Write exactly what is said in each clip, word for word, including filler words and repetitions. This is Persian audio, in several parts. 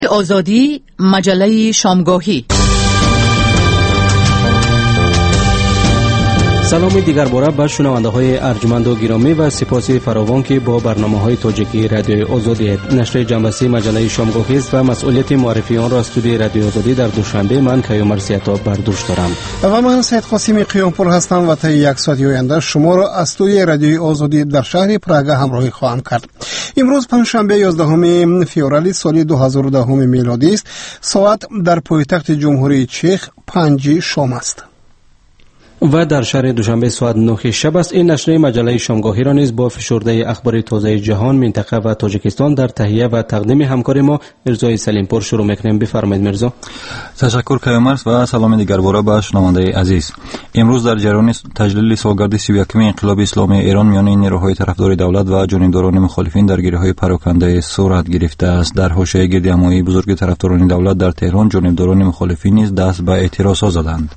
آزادی، مجله شامگاهی. سلامی دیگر باره به شنونده های ارجمند و گرامی و سپاسی فراوان که با برنامه های تاجیکی رادیو آزادی نشر جنبشی مجله شامگاهی است و مسئولیت معرفی آن را استودیوی رادیو آزادی در دوشنبه من کیومرث سیاطاب بر دوش دارم و من سید قاسم قیامپور هستم و تا یک ساعت آینده شما را از استودیوی رادیو آزادی در شهر پراگ همراهی خواهم کرد. امروز پنجشنبه یازدهم فوریه سال دو هزار و ده میلادی است. ساعت در پایتخت جمهوری چک پنج شام است. و در شهر دوشنبه ساعت نه شب است. این نشریه مجله شامگاهی را نیز با فشرده اخبار تازه جهان، منطقه و تاجیکستان در تهیه و تقدیم همکار ما مرزا سلیمپور شروع می‌کنیم. بفرمایید مرزا. تشکر کیومرث و سلام دیگر باره به شنونده عزیز. امروز در جریان تجلیل سالگرد سی و یکم انقلاب اسلامی ایران میان نیروهای طرفدار دولت و جانبداران مخالفین درگیری‌های پراکنده صورت گرفته است. در حوزه گردهمایی بزرگ طرفداران دولت در تهران جانبداران مخالفین نیز دست به اعتراض زدند.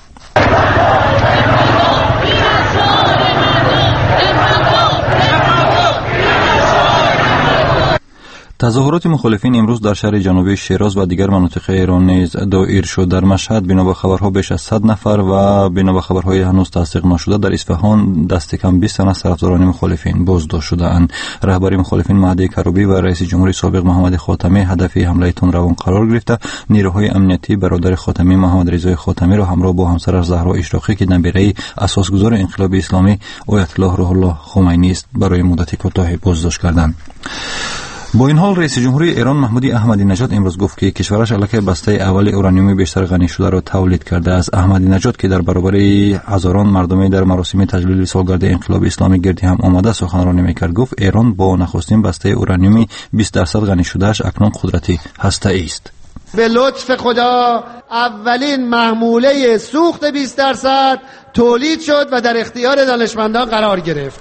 تظاهرات مخالفین امروز در شهر جنوبی شیراز و دیگر مناطق ایران نیز دایر شد. در مشهد بنا به خبرها بیش از صد نفر و بنا به خبرهای هنوز تصدیق نشده در اصفهان دست کم بیست تن از طرفداران مخالفین بازداشت شده‌اند. رهبر مخالفین مهدی کروبی و رئیس جمهوری سابق محمد خاتمی هدف حمله تندروان قرار گرفته. نیروهای امنیتی برادر خاتمی محمد رضا خاتمی را همراه با همسرش زهرا اشراقی که نبیره اساسگذار انقلاب اسلامی آیت الله روح الله خمینی است برای مدت کوتاهی بازداشت کردند. با این حال رئیس جمهوری ایران محمود احمدی نژاد امروز گفت که کشورش الکی بسته اول اورانیوم بیشتر غنی شده را تولید کرده است. احمدی نژاد که در برابر هزاران مردمی در مراسم تجلیل سالگرد انقلاب اسلامی گردی هم آمده سخنرانی میکرد. گفت ایران با نخستین بسته اورانیومی بیست درصد غنی شدهش اکنون قدرتی هسته‌ای است. به لطف خدا اولین محموله سوخت بیست درصد تولید شد و در اختیار دانشمندان قرار گرفت.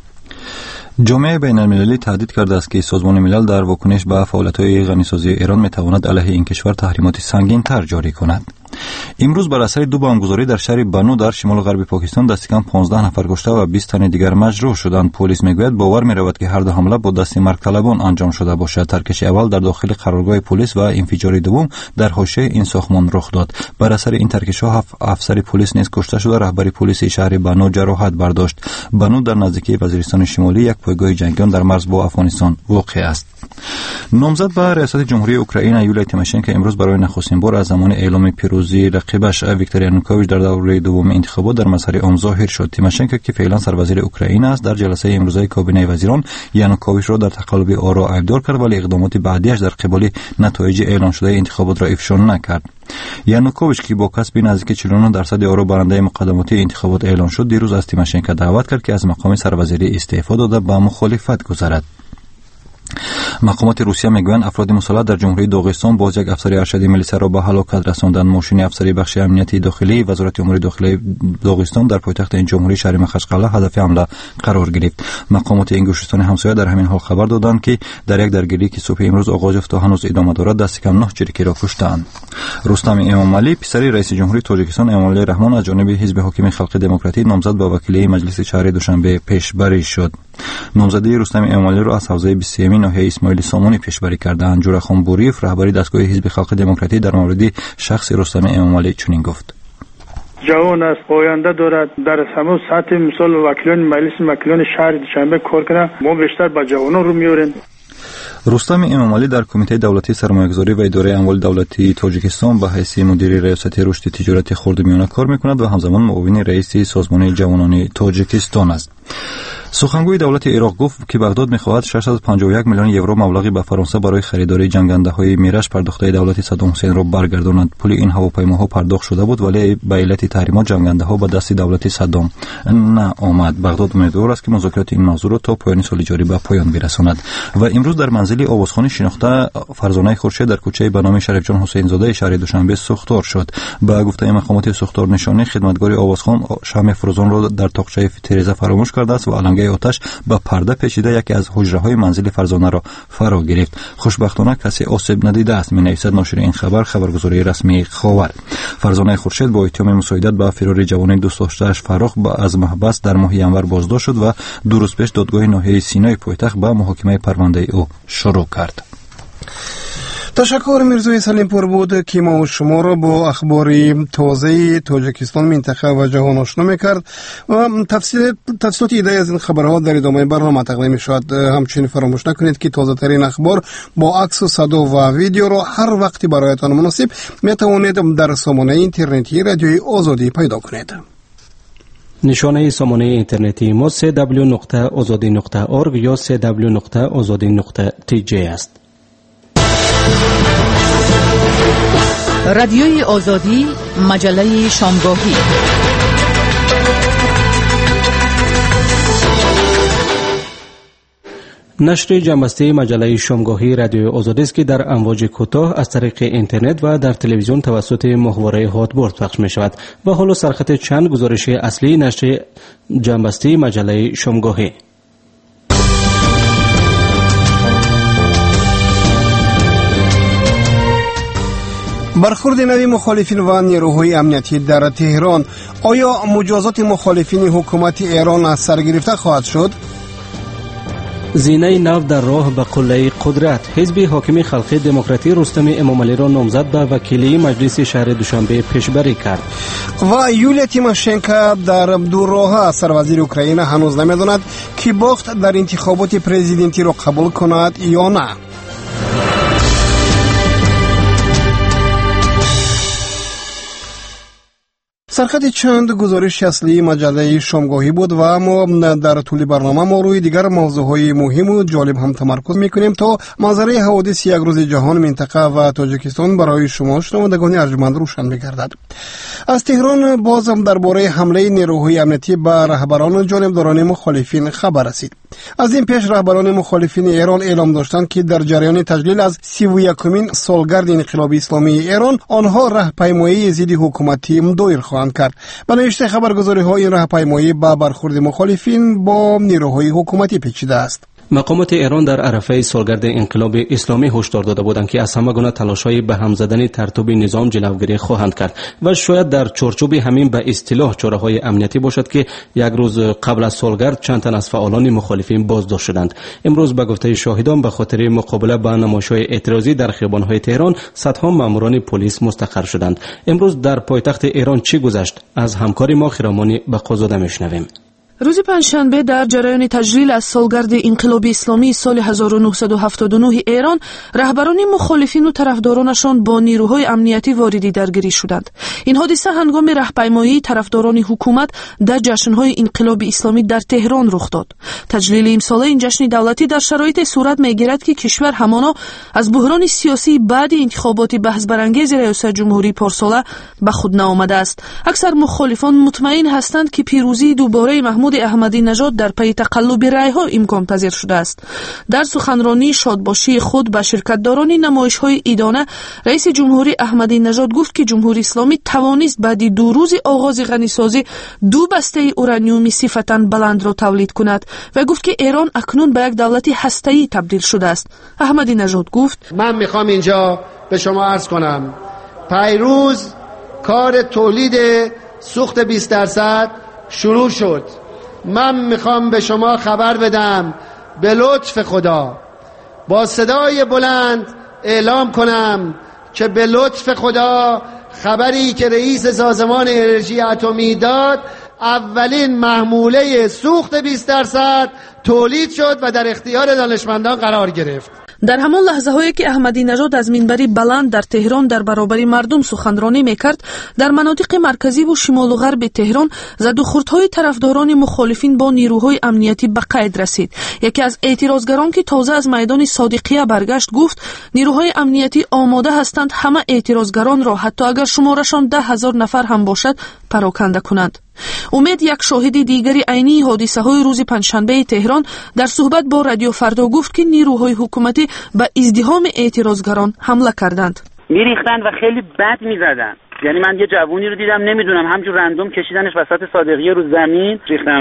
جامعه بین المللی تهدید کرده است که سازمان ملل در واکنش به فعالیت‌های غنیسازی ایران می‌تواند علیه این کشور تحریمات سنگین‌تر جاری کند. امروز بر اثر دو بمبگذاری در شهر بنو در شمال غرب پاکستان دست کم پانزده نفر کشته و بیست تن دیگر مجروح شدند. پلیس میگوید باور می‌رود که هر دو حمله با دست مرگ طلبان انجام شده باشد. ترکش اول در داخل قرارگاه پلیس و انفجار دوم در حاشیه این ساختمان رخ داد. بر اثر این ترکش‌ها افسر پلیس نیز کشته شد و رهبر پلیس شهر بنو جراحت برداشت. بنو در نزدیکی وزیرستان شمالی یک پایگاه جنگیان در مرز با افغانستان واقع است. نامزد به ریاست جمهوری اوکراین یولیا تیماشنکو امروز برای نخستین بار از زمان اعلام پیروزی رقیبش ویکتور یانوکوویچ در دوره دوم انتخابات در مسیر عام ظاهر شد. تیماشنکو که فعلا سروزیر اوکراین است در جلسه امروزه کابینه وزیران یانوکوویچ را در تقلب آرا ایبدار کرد ولی اقدامات بعدیش در قبال نتایج اعلان شده انتخابات را افشا نکرد. یانوکوویچ که با کسب نزدیک چهل و نه درصد آرا برنده مقدماتی انتخابات اعلان شد دیروز از تیماشنکو دعوت کرد که از مقام سروزیری استعفا داده به مخالفت گذارد. مقامات روسیه میگویند افراد مسلح در جمهوری داغستان باز یک افسر ارشد میلیسا را به هلاکت رساندند. ماشین افسری بخش امنیتی داخلی وزارت امور داخلی داغستان در پایتخت این جمهوری شهر مخشقله هدف حمله قرار گرفت. مقامات این گوشستان همسایه در همین حال خبر دادند که در یک درگیری که صبح امروز آغاز یافت و هنوز ادامه دارد دست کم نه چریکی را کشتند. رستم امامعلی پسری رئیس جمهوری تاجیکستان امامعلی رحمان از جانب حزب حاکم خلق دموکراتی نامزد به وکیلی مجلس شهر دوشنبه پیشبری شد. نامزدی رستم امامعلی را از حوزه بیست و سه ناحیه اسماعیل سامانی پیشبری کردند. جورخان بوریف رهبری دستگاه حزب خلق دموکراتی در مورد شخص رستم امامعلی چنین گفت: جوان است، آینده دارد. در همون سطح مثال وکیلان مجلس وکیلان شهر دوشنبه کار کنه. ما بیشتر با جوانان رو میاریم. رستم امامعلی در کمیته دولتی سرمایه‌گذاری و اداره اموال دولتی تاجیکستان به حیث مدیر ریاست رشد تجارت خردمیانه کار می‌کند و همزمان معاون رئیس سازمان جوانان تاجیکستان است. سخنگوی دولت عراق گفت که بغداد می‌خواهد ششصد و پنجاه و یک میلیون یورو مبلغی به فرانسه برای خریداری جنگنده‌های میرش پرداخته دولت صدام حسین را برگرداند. پول این هواپیماها پرداخت شده بود ولی به علت تحریمات جنگنده‌ها به دست دولت صدام نه آمد. بغداد امیدوار است که مذاکرات این موضوع را تا پایان سال جاری به پایان برساند. و امروز در منزل آوازخوانی شناخته فرزانه خورشید در کوچه به نام شریف جان حسین زاده شهر دوشنبه سوختار شد. به گفته مقامات سوختار نشانی خدمتگار آوازخوان شمع فروزان را در طاقچه تریزه فراموش کرده است و علنگه آتش به پرده پیچیده یکی از حجره‌های منزل فرزانه را فرا گرفت. خوشبختانه کسی آسیب ندیده است، می‌نویسد ناشر این خبر خبرگزاری رسمی خاور. فرزانه خورشید با اتهام مساعدت به فرار جوان دوست داشته‌اش فراخ از محبس در ماه ینور بازداشت شد و دو روز پیش دادگاه ناحیه سینای پایتخت به محاکمه پرونده او شروع کرد. تشکر میرزوی سلیمپور بود که ما و شما را با اخبار تازه تاجیکستان، منطقه و جهان آشنا میکرد و تفصیلات ایده از این خبرها در ادامه برنامه تقدیم میشود. همچنین فراموش نکنید که تازه ترین اخبار با عکس و صدا و ویدیو را هر وقتی برایتان مناسب میتوانید در سامانه اینترنتی رادیوی آزادی پیدا کنید. نشانه سامانه اینترنتی ما دبلیو دبلیو دبلیو نقطه آزادی نقطه اورگ یا دبلیو دبلیو دبلیو نقطه آزادی نقطه تی جی است. رادیوی آزادی، مجله شامگاهی. نشر جنبسته مجله شامگاهی رادیوی آزادی است که در امواج کوتاه از طریق اینترنت و در تلویزیون توسط ماهواره هاتبرد پخش می شود و حالا سرخط چند گزارش اصلی نشر جنبسته مجله شامگاهی. برخورد نوی مخالفین و نیروهای امنیتی در تهران. آیا مجازات مخالفین حکومت ایران از سر گرفته خواهد شد؟ زینه نو در راه به قله قدرت. حزب حاکم خلقی دموکراتی رستم امامعلی را نامزد به وکیلی مجلس شهر دوشنبه پیشبری کرد. و یولیا تیماشنکو در دو راه سروزیر اوکراین هنوز نمیداند که باخت در انتخابات پرزیدنتی را قبول کند یا نه. سرخط چند گزارش اصلی مجله شامگاهی بود و ما در طول برنامه ما روی دیگر موضوعهای مهم و جالب هم تمرکز میکنیم تا منظره حوادث یک روز جهان، منطقه و تاجیکستان برای شما شنوندگان ارجمند روشن بگردد. از تهران باز هم درباره حمله نیروهای امنیتی به رهبران جانبداران مخالفین خبر رسید. از این پیش رهبران مخالفین ایران اعلام داشتند که در جریان تجلیل از سی و یکمین سالگرد انقلاب اسلامی ایران آنها راهپیمایی ضد حکومتی دایر خواهند کرد. به نوشته خبرگزاری‌ها این راهپیمایی با برخورد مخالفین با نیروهای حکومتی پیچیده است. مقامات ایران در عرفه سالگرد انقلاب اسلامی هشدار داده بودند که از همه گونه تلاش‌های به هم زدن ترتیب نظام جلوگیری خواهند کرد و شاید در چارچوب همین به اصطلاح چاره‌های امنیتی باشد که یک روز قبل از سالگرد چند تن از فعالان مخالفین بازداشت شدند. امروز به گفته شاهدان به خاطر مقابله با نمایش‌های اعتراضی در خیابان‌های تهران صدها ماموران پلیس مستقر شدند. امروز در پایتخت ایران چی گذشت؟ از همکار ما خیرامانی بقازاده میشنویم. روز پنجشنبه در جریان تجلیل از سالگرد انقلاب اسلامی سال هزار و نهصد و هفتاد و نه ایران، رهبران مخالفین و طرفدارانشان با نیروهای امنیتی واردی درگیری شدند. این حادثه هنگام راهپیمایی طرفداران حکومت در جشن‌های انقلاب اسلامی در تهران رخ داد. تجلیل امساله این جشن دولتی در شرایط صورت می‌گیرد که کشور همانا از بحران سیاسی بعد انتخابات بحث برانگیز ریاست جمهوری پارساله به خود نآمده است. اکثر مخالفان مطمئن هستند که پیروزی دوباره محمود احمدی نژاد در پی تقلب رای‌ها امکان پذیر شده است. در سخنرانی شادباشی خود به شرکتداران نمایش‌های ایدانه، رئیس جمهوری احمدی نژاد گفت که جمهوری اسلامی توانست بعد دو روز آغاز غنیسازی دو بسته اورانیوم صفتاً بلند را تولید کند و گفت که ایران اکنون به یک دولت هسته‌ای تبدیل شده است. احمدی نژاد گفت: من میخوام اینجا به شما عرض کنم پیروز کار تولید سوخت بیست درصد شروع شد. من میخوام به شما خبر بدم به لطف خدا با صدای بلند اعلام کنم که به لطف خدا خبری که رئیس سازمان انرژی اتمی داد، اولین محموله سوخت بیست درصد تولید شد و در اختیار دانشمندان قرار گرفت. در همان لحظه هایی که احمدی نژاد از منبری بلند در تهران در برابر مردم سخنرانی میکرد، در مناطق مرکزی و شمال و غرب تهران زد و خوردهای طرفداران مخالفین با نیروهای امنیتی به قید رسید. یکی از اعتراضگران که تازه از میدان صادقیه برگشت گفت نیروهای امنیتی آماده هستند همه اعتراضگران را حتی اگر شمارشان ده هزار نفر هم باشد پراکنده کنند. امید، یک شاهد دیگری عینی حادثه های روز پنجشنبه تهران، در صحبت با رادیو فردا گفت که نیروهای حکومتی به ازدحام اعتراضگران حمله کردند. میریختند و خیلی بد میزدند. یعنی من یه جوونی رو دیدم، نمیدونم همجور رندوم کشیدنش وسط صادقیه رو زمین ریختن روش.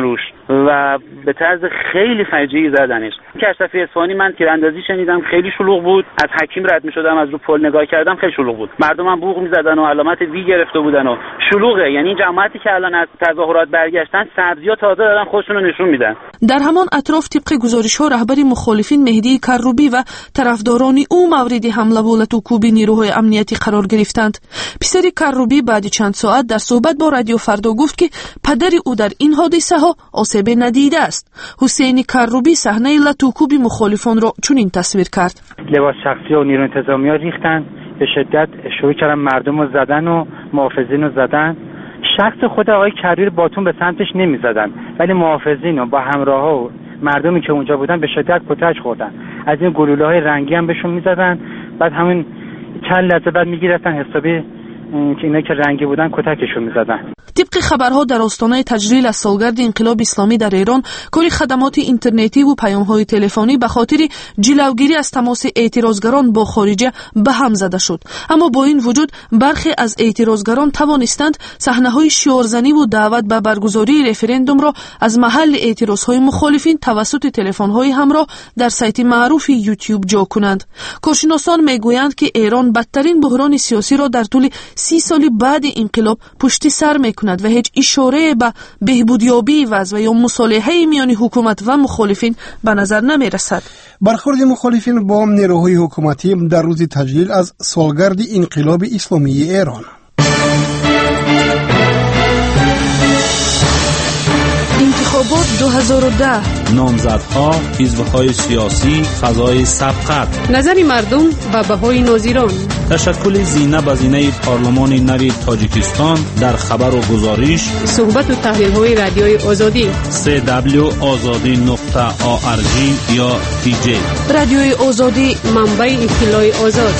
و به طرز خیلی فجیعی زدنش. کشتفی اصفهانی من تیراندازی شنیدم، خیلی شلوغ بود. از حکیم رد می‌شدم، از رو پل نگاه کردم، خیلی شلوغ بود. مردم هم بوق می‌زدن و علامت وی گرفته بودن و شلوغه. یعنی این جماعتی که الان از تظاهرات برگشتن سبزی‌ها تازه دارن خودشون رو نشون میدن. در همان اطراف طبق گزارش‌ها رهبر مخالفین مهدی کروبی و طرفداران او مورد حمله و لطوکوبی نیروهای امنیتی قرار گرفتند. پسر کروبی بعد چند ساعت در صحبت با رادیو فردا گفت که پدر او در این حادثه ها آسیب ندیده است. حسین کروبی صحنه لطوکوبی مخالفان را چنین تصویر کرد: لباس شخصی و نیروی انتظامی ریختن، به شدت شروع کردن مردم رو زدن و محافظین رو زدن. شخص خود آقای کروبی باتون به سمتش نمی زدن، ولی محافظین و با همراها و مردمی که اونجا بودن به شدت کتک خوردن. از این گلوله های رنگی هم بهشون می زدن. بعد همین چند لحظه بعد می گرفتن حسابی که اینا که رنگی بودن کتکشون می‌زدن. طبق خبرها در آستانه تجلیل از سالگرد انقلاب اسلامی در ایران، کل خدمات اینترنتی و پیام‌های تلفنی به خاطر جلوگیری از تماس اعتراضگران با خارجه به هم زده شد. اما با این وجود برخی از اعتراضگران توانستند صحنه‌های شعارزنی و دعوت به برگزاری رفراندوم را از محل اعتراضهای مخالفین توسط تلفن‌های همراه در سایت معروف یوتیوب جا کنند. کارشناسان میگویند که ایران بدترین بحران سیاسی را در طول سی سال بعد انقلاب پشت سر میکند و هیچ اشاره به بهبودیابی وضع یا مصالحه میان حکومت و مخالفین به نظر نمی رسد. برخورد مخالفین با نیروهای حکومتی در روز تجلیل از سالگرد انقلاب اسلامی ایران. انتخابات دو هزار و ده، نامزدها، حزب‌های سیاسی، فضای سبقت، نظر مردم و بهای ناظران، تشکل زینه به زینه پارلمان نوی تاجیکستان در خبر و گزارش، صحبت و تحلیل‌های رادیوی آزادی سی دبلیو آزادی نقطه آ ار جی یا تی جی. رادیوی آزادی، منبع اطلاع آزاد.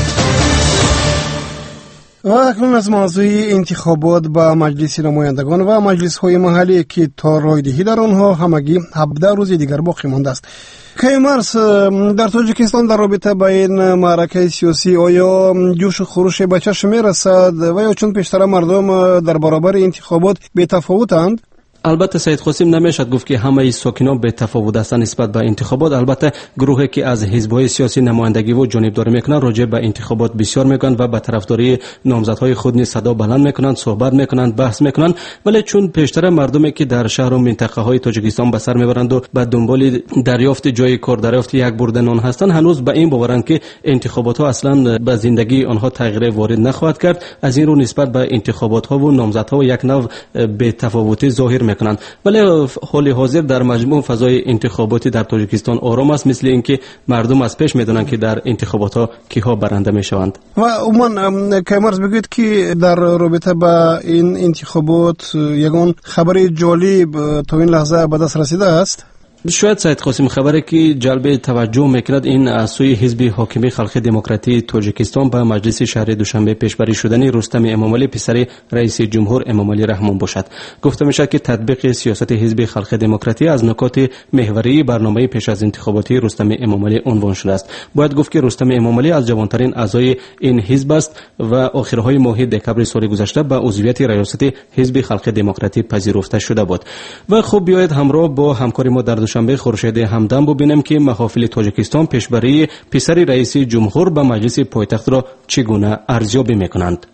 و اکنون از موضوع انتخابات با مجلس نمایندگان و مجلس های محلی که تا رایدهی در آنها همگی هفده روز دیگر باقی مانده است. کیمرس در تاجیکستان در رابطه با این معرکه سیاسی آیا جوش و خروش به چشم می رسد و یا چون پیشتر مردم در برابر انتخابات بی تفاوتند؟ البته سید قاسم نمیشد گفت که همه ساکنان به تفاوت هستند نسبت به انتخابات. البته گروهی که از حزب‌های سیاسی نمایندگی و جانبداری میکنند راجع به انتخابات بسیار میگن و به طرفداری نامزدهای خود نیز صدا بلند میکنند، صحبت میکنند، بحث میکنند، ولی چون پیشتر مردمی که در شهر و منطقه های تاجیکستان به سر میبرند و به دنبال دریافت جای کار، دریافت یک برده نان هستند، هنوز به این باورند که انتخابات ها اصلا به زندگی آنها تغییر وارد نخواهد کرد. از این رو نسبت به انتخابات ها و نامزدها و یک نوع به تفاوتی ظاهر میکنند. ولی حال حاضر در مجموع فضای انتخاباتی در تاجیکستان آرام است، مثل اینکه مردم از پیش میدونن که در انتخابات ها کیها برنده میشوند. و عموما کیمرز بگید که در رابطه با این انتخابات یگان خبر جالب تا این لحظه به دست رسیده است؟ شاید سید قاسم خبری که جلب توجه میکند این از سوی حزب حاکم خلق دموکراتی تاجیکستان به مجلس شهر دوشنبه پیشبری شدن رستم امامعلی پسر رئیس جمهور امامعلی رحمان باشد. گفته میشد که تطبیق سیاست حزب خلق دموکراتی از نکات محوری برنامه پیش از انتخاباتی رستم امامعلی عنوان شده است. باید گفت که رستم امامعلی از جوانترین اعضای این حزب است و آخرهای ماه دکبر سال گذشته به عضویت ریاست حزب خلق دموکراتی پذیرفته شده بود. و خب بیاید همراه با همکار ما در شنبه خورشید همدم ببینیم که محافل تاجیکستان پیشبری پسر رئیس جمهور به مجلس پایتخت را چگونه ارزیابی میکنند.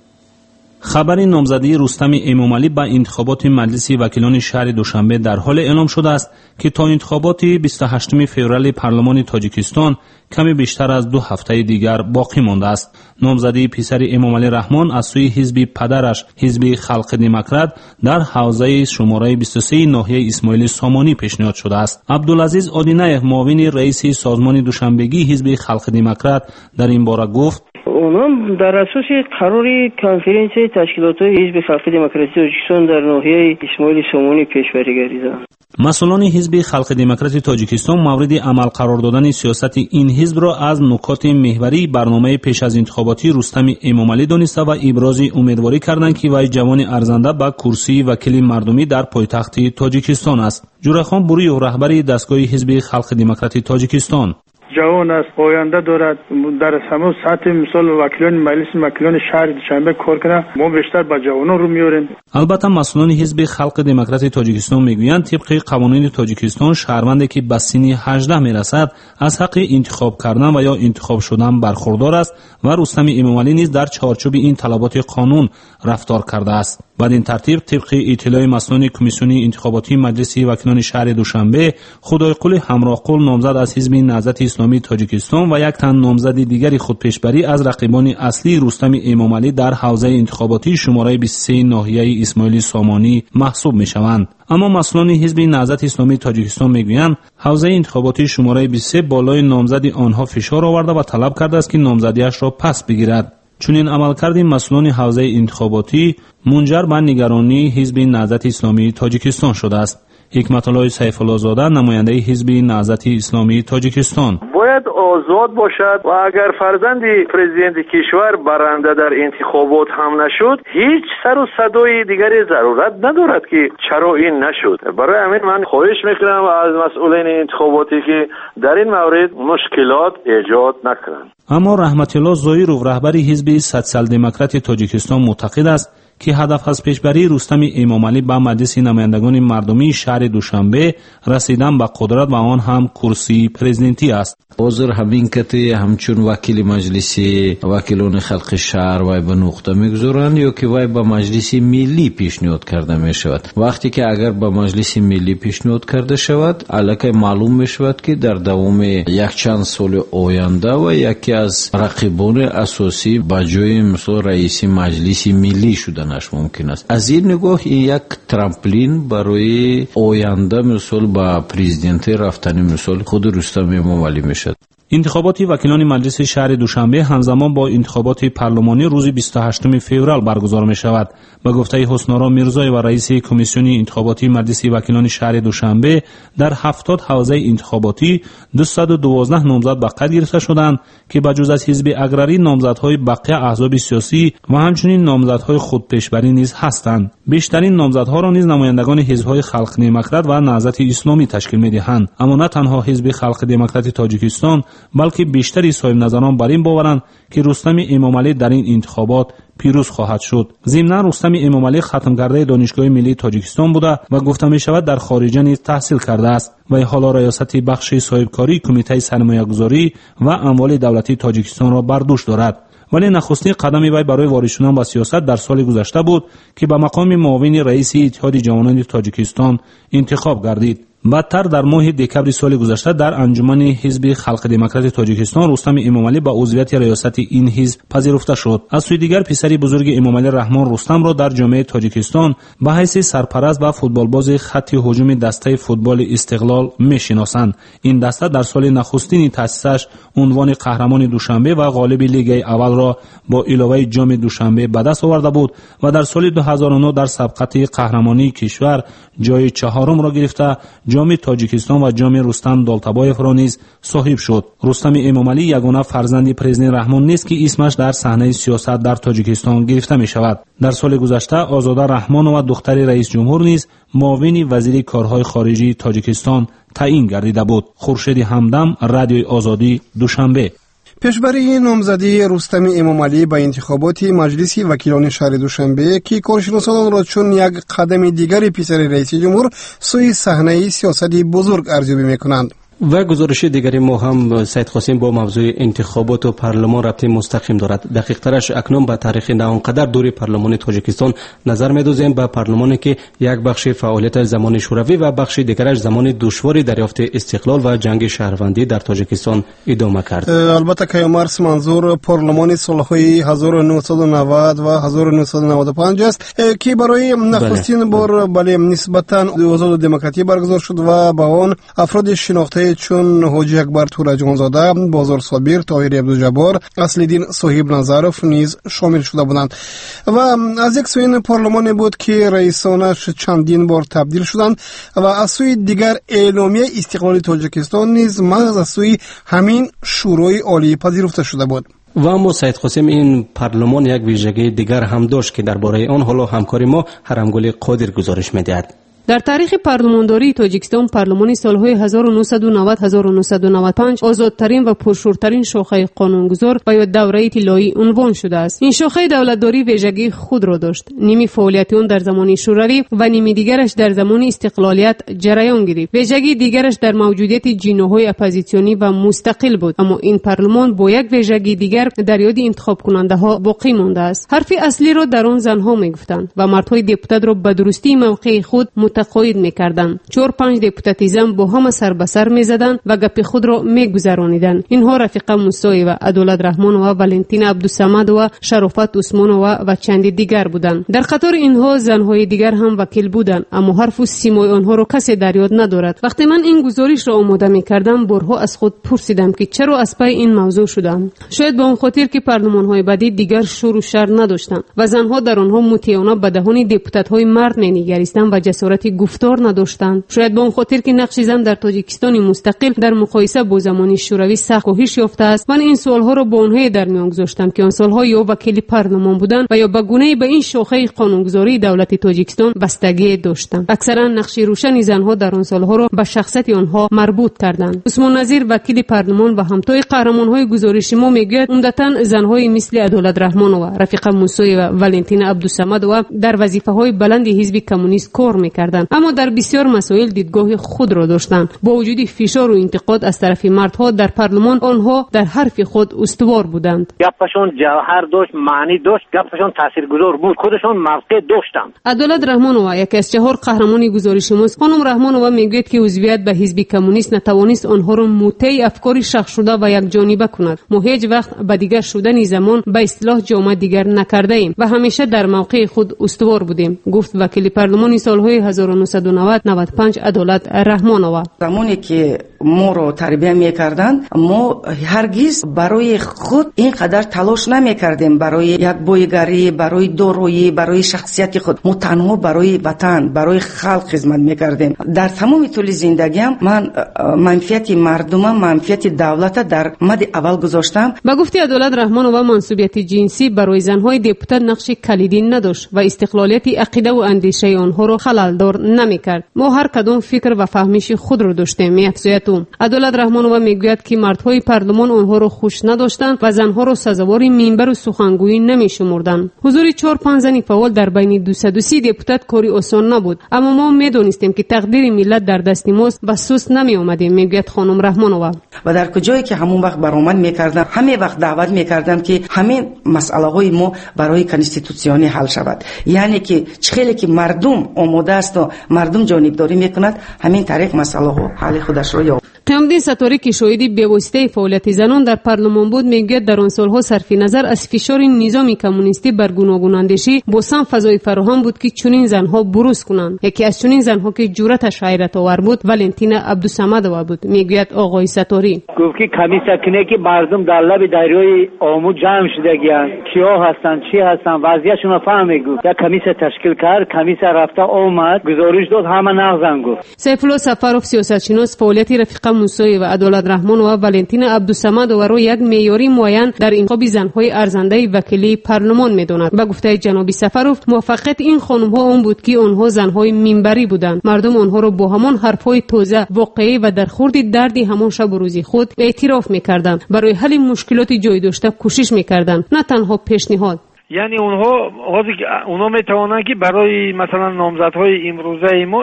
خبر نامزدی رستم امامعلی به انتخابات مجلس وکیلان شهر دوشنبه در حال اعلام شده است که تا انتخابات بیست و هشتم فوریه پارلمان تاجیکستان کمی بیشتر از دو هفته دیگر باقی مانده است. نامزدی پسر امامعلی رحمان از سوی حزب پدرش حزب خلق دموکرات در حوزه شماره بیست و سه ناحیه اسماعیل سامانی پیشنهاد شده است. عبدالعزیز آدینه معاون رئیس سازمان دوشنبگی حزب خلق دموکرات در این باره گفت: اونم در اساس قرار کنفرانس تشکیلات حزب خلق دموکراسی تاجیکستان در ناحیه اسماعیل سامانی پیشبری گردیدند. مسئولان حزب خلق دموکراسی تاجیکستان مورد عمل قرار دادن سیاست این حزب را از نکات محوری برنامه پیش از انتخاباتی رستم امامعلی دانسته و ابراز امیدواری کردند که وی جوان ارزنده به کرسی وکیل مردمی در پایتخت تاجیکستان است. جورخان بوریو رهبر دستگاه حزب خلق دموکراسی تاجیکستان: جوان است، آینده دارد. در همون سطح مثال وکیلان مجلس وکیلان شهر دوشنبه کار کنه، ما بیشتر با جوانان رو میاریم. البته مسئولان حزب خلق دموکرات تاجیکستان میگویند طبق قوانین تاجیکستان شهروندی که به سن هجده میرسد از حق انتخاب کردن و یا انتخاب شدن برخوردار است و رستم امامعلی نیز در چارچوب این طلبات قانون رفتار کرده است. بعد این ترتیب طبق اطلاع مسئولان کمیسیون انتخاباتی مجلس وکیلان شهر دوشنبه، خدایقل همراهقل نامزد از حزب نهضت اسلامی تاجیکستان و یک تن نامزد دیگری خودپیشبری از رقیبان اصلی رستم امامعلی در حوزه انتخاباتی شماره بیست و سه ناحیه اسماعیل سامانی محسوب میشوند. اما مسئولان حزب نهضت اسلامی تاجیکستان میگویند حوزه انتخاباتی شماره بیست و سه بالای نامزد آنها فشار آورده و طلب کرده است که نامزدیش را پس بگیرد. چون این عملکرد مسئولان حوزه انتخاباتی منجر به نگرانی حزب نهضت اسلامی تاجیکستان شده است. حکمت الله سیف الله زاده، نماینده حزب نهضت اسلامی تاجیکستان: باید آزاد باشد و اگر فرزند پرزیدنت کشور برنده در انتخابات هم نشد، هیچ سر و صدای دیگری ضرورت ندارد که چرا این نشد. برای همین من خواهش میکنم از مسئولین انتخاباتی که در این مورد مشکلات ایجاد نکنند. اما رحمت الله زایرو، رهبر حزب سوسیال دموکرات تاجیکستان، معتقد است که هدف از پیشبری رستم امامعلی به مجلس نمایندگان مردمی شهر دوشنبه رسیدن به قدرت و آن هم کرسی پرزیدنتی است. حاضر همین کتی همچون وکیل مجلس وکیلان خلق شهر وای به نقطه میگذارند یا که وای به مجلس ملی پیشنهاد کرده می شود. وقتی که اگر به مجلس ملی پیشنهاد کرده شود، الکی معلوم می شود که در دوام یک چند سال آینده و یکی از رقیبان اساسی به جای مثلا رئیس مجلس ملی شدن ممکن است. از این نگاه این یک ترامپلین برای آینده مثل با پرزیدنت رفتن مثل خود رستم امامعلی میشد. انتخابات وکیلان مجلس شهر دوشنبه همزمان با انتخابات پارلمانی روز بیست و هشتم فوریه برگزار می شود. به گفته حسن‌آرا میرزایی و رئیس کمیسیون انتخاباتی مجلس وکیلان شهر دوشنبه، در هفتاد حوزه انتخاباتی دویست و دوازده نامزد به قید گرفته شدند که بجز از حزب اگراری نامزدهای بقیه احزاب سیاسی و همچنین نامزدهای خودپیشبری نیز هستند. بیشترین نامزدها را نیز نمایندگان حزب‌های خلق دموکرات و نهضت اسلامی تشکیل می‌دهند. اما نه تنها حزب خلق دموکرات تاجیکستان بلکه بیشتری صاحب نظران بر این باورند که رستم امامعلی در این انتخابات پیروز خواهد شد. ضمن رستم امامعلی ختم کرده دانشگاه ملی تاجیکستان بوده و گفته می شود در خارج نیز تحصیل کرده است و حالا ریاست بخش صاحبکاری کمیته سرمایه‌گذاری و اموال دولتی تاجیکستان را بر دوش دارد. ولی نخستین قدم وی برای وارد شدن به سیاست در سال گذشته بود که به مقام معاون رئیس اتحاد جوانان تاجیکستان انتخاب گردید. بعدتر در ماه دکبر سال گذشته در انجمن حزب خلق دموکرات تاجیکستان رستم امامعلی به عضویت ریاست این حزب پذیرفته شد. از سوی دیگر پسری بزرگ امامعلی رحمان رستم را در جامعه تاجیکستان به حیث سرپرست و فوتبالباز خط هجوم دسته فوتبال استقلال میشناسند. این دسته در سال نخستین تأسیسش عنوان قهرمان دوشنبه و غالب لیگ اول را با علاوه جام دوشنبه به دست آورده بود و در سال دو هزار و نه در سبقت قهرمانی کشور جای چهارم را گرفته جام تاجیکستان و جام رستم دالتبایف را نیز صاحب شد. رستم امامعلی یگانه فرزند پرزیدنت رحمان نیست که اسمش در صحنه سیاست در تاجیکستان گرفته می شود. در سال گذشته آزاده رحمان و دختر رئیس جمهور نیز معاون وزیر کارهای خارجی تاجیکستان تعیین گردیده بود. خورشید همدم، رادیوی آزادی، دوشنبه. پیشبری نامزدی رستم امامعلی به انتخابات مجلس وکیلان شهر دوشنبه که کارشناسان آن را چون یک قدم دیگری پیش رئیس جمهور سوی صحنه سیاستی بزرگ ارزیابی می‌کنند. و گزارش دیگری ما هم سید قاسم با موضوع انتخابات و پارلمان ربط مستقیم دارد. دقیق ترش اکنون به تاریخ نهانقدر دور پارلمان تاجیکستان نظر می‌دوزیم، به پارلمانی که یک بخش فعالیت زمان شوروی و بخش دیگرش زمان دشواری دریافت استقلال و جنگ شهروندی در تاجیکستان ادامه کرد. البته که مارس منظور پارلمان سالهای هزار و نهصد و نود و هزار و نهصد و نود و پنج است که برای نخستین بار بله نسبتاً آزاد و دموکراتی برگزار شد و با آن افراد شناخته چون حاجی اکبر تورجانزاده، بازار صابر، طاهر عبدالجبار، اصل‌الدین صاحب نظرов نیز شامل شده بودند و از یک سوی پارلمان بود که رئیسانش چندین بار تبدیل شدند و از سوی دیگر اعلامیه استقلال تاجیکستان نیز محض از سوی همین شورای عالی پذیرفته شده بود. و اما سید قاسم این پارلمان یک ویژگی دیگر هم داشت که درباره آن حالا همکار ما هرمگل قادر گزارش می‌دهد. در تاریخ پارلمانداری تاجیکستان، پارلمانی سالهای هزار و نهصد و نود تا هزار و نهصد و نود و پنج آزادترین و پرشورترین شاخه قانونگذار و یا دوره طلایی عنوان شده است. این شاخه دولتداری ویژگی خود را داشت. نیمی فعالیت آن در زمان شوروی و نیمی دیگرش در زمان استقلالیت جریان گرفت. ویژگی دیگرش در موجودیت جناح‌های اپوزیسیونی و مستقل بود، اما این پارلمان با یک ویژگی دیگر در یاد انتخاب کننده ها باقی مانده است. حرف اصلی را در آن زنها میگفتند و مردهای دپوتات را به درستی موقع خود متقاعد میکردند. چهار پنج دپوتات زن با هم سر به سر میزدند و گپ خود را میگذرانیدند. اینها رفیقه موسی و عدالت رحمان و ولنتین عبدالصمد و شرافت عثمان و و چند دیگر بودند. در قطار اینها زنهای دیگر هم وکیل بودند، اما حرف و سیمای آنها را کسی در یاد ندارد. وقتی من این گزارش را آماده میکردم، بارها از خود پرسیدم که چرا از پای این موضوع شدم. شاید به آن خاطر که پارلمان‌های بعدی دیگر شور و شر نداشتند و زنها در آنها مطیعانه به دهان دپوتات‌های مرد می‌نگریستند و جسارت گفتار نداشتند. شاید به آن خاطر که نقش زن در تاجیکستان مستقل در مقایسه با زمان شوروی سخت کاهش یافته است. من این سوال‌ها را با آنها در میان گذاشتم که آن سال‌ها یا وکیل پارلمان بودند و یا به گونه‌ای به این شاخه قانونگذاری دولت تاجیکستان بستگی داشتند. اکثرا نقش روشن زنها در آن سال‌ها را به شخصیت آنها مربوط کردند. عثمان نظیر وکیل پارلمان و همتای قهرمان‌های گزارش ما میگوید عمدتاً زن‌های مثل عدالت رحمان و رفیقه موسی و ولنتین عبدالصمد و در وظیفه‌های بلند حزب کمونیست کار می‌کردند، اما در بسیار مسائل دیدگاه خود را داشتند. با وجود فشار و انتقاد از طرف مردها در پارلمان، آنها در حرف خود استوار بودند. گپشون جوهر داشت، معنی داشت، گپشون تاثیرگذار بود، خودشون موقع داشتند. عدالت رحمان و یکی از چهار قهرمان گزارش ما خانم رحمان و میگوید که عضویت به حزب کمونیست نتوانست آنها را مطیع افکار شخص شده و یک جانبه کند. ما هیچ وقت به دیگر شدن زمان به اصطلاح جامعه دیگر نکرده ایم و همیشه در موقع خود استوار بودیم، گفت وکیل پارلمان سالهای هزار و نهصد و نود تا نود و پنج عدالت رحمانова. زمانی که ما رو تربیت میکردن، ما هرگز برای خود اینقدر تلاش نمیکردیم برای یک بویگری، برای دورویی، برای شخصیت خود. ما تنها برای وطن، برای خلق خدمت میکردیم. در تمام طول زندگیم من منفعت مردم، منفعت دولت در مد اول گذاشتم. با گفته عدالت رحمانova منصوبیت جنسی برای زنهای دپوتات نقش کلیدی نداشت و استقلالیت عقیده و اندیشه آنها را خلل‌دار نمیکرد. ما هر کدام فکر و فهمیش خود را داشتیم، می‌افزاید او. عدالت رحمانova میگوید که مردهای پارلمان آنها را خوش نداشتند و زنها را سزاوار منبر و سخنگویی نمی‌شمردند. حضور چهار پنج زن فعال در بین دویست و سی دپوتات کاری آسان نبود، اما ما می‌دانستیم که تقدیر ملت در دست ماست و سست نمی‌آمدیم، میگوید خانم رحمانova. و در کجایی که همون وقت برآمد می‌کردم، همین وقت دعوت می‌کردم که همین مسئله‌های ما برای کنستیتوسیونی حل شود. یعنی که چخیلی که مردم آماده است و مردم جانبداری می‌کند، همین طریق مسئله‌ها حل خودش را یافت. قیامالدین ستاری که شاهدی بی‌واسطه فعالیت زنان در پارلمان بود، میگوید در آن سالها صرف نظر از فشار نظام کمونیستی بر گوناگون اندیشی بوسان فضای فراهم بود که چنین زنها بروز کنند. یکی از چنین زنها که جرأتش حیرت آور بود ولنتین عبدالصمدova بود. میگوید آقای ستاری گفت که کمی سکنه که مردم در لب دریای آمو جمع شدگیان، کیا هستند، چی هستند، وضعیتشون رو فهمی. گفت یک کمیسه تشکیل کرد، کمیسه رفته آمد، گزارش داد، همه نغزن. گفت سیف الله سفروف سیاستشناس فعالیت رفیقه موسی و عدالت رحمان و ولنتین عبدالصمدova را یک معیاری معین در انتخاب زنهای ارزنده وکیلی پارلمان میداند. به گفته جناب سفروف، موفقیت این خانم‌ها اون بود که آنها زنهای منبری بودند. مردم آنها را با همان حرفهای تازه، واقعی و در خورد دردی همان شب و روزی خود اعتراف میکردند. برای حل مشکلات جای داشته کوشش میکردند، نه تنها پیشنهاد. یعنی اونها اونا میتوانند که برای مثلا نامزدهای امروزه ما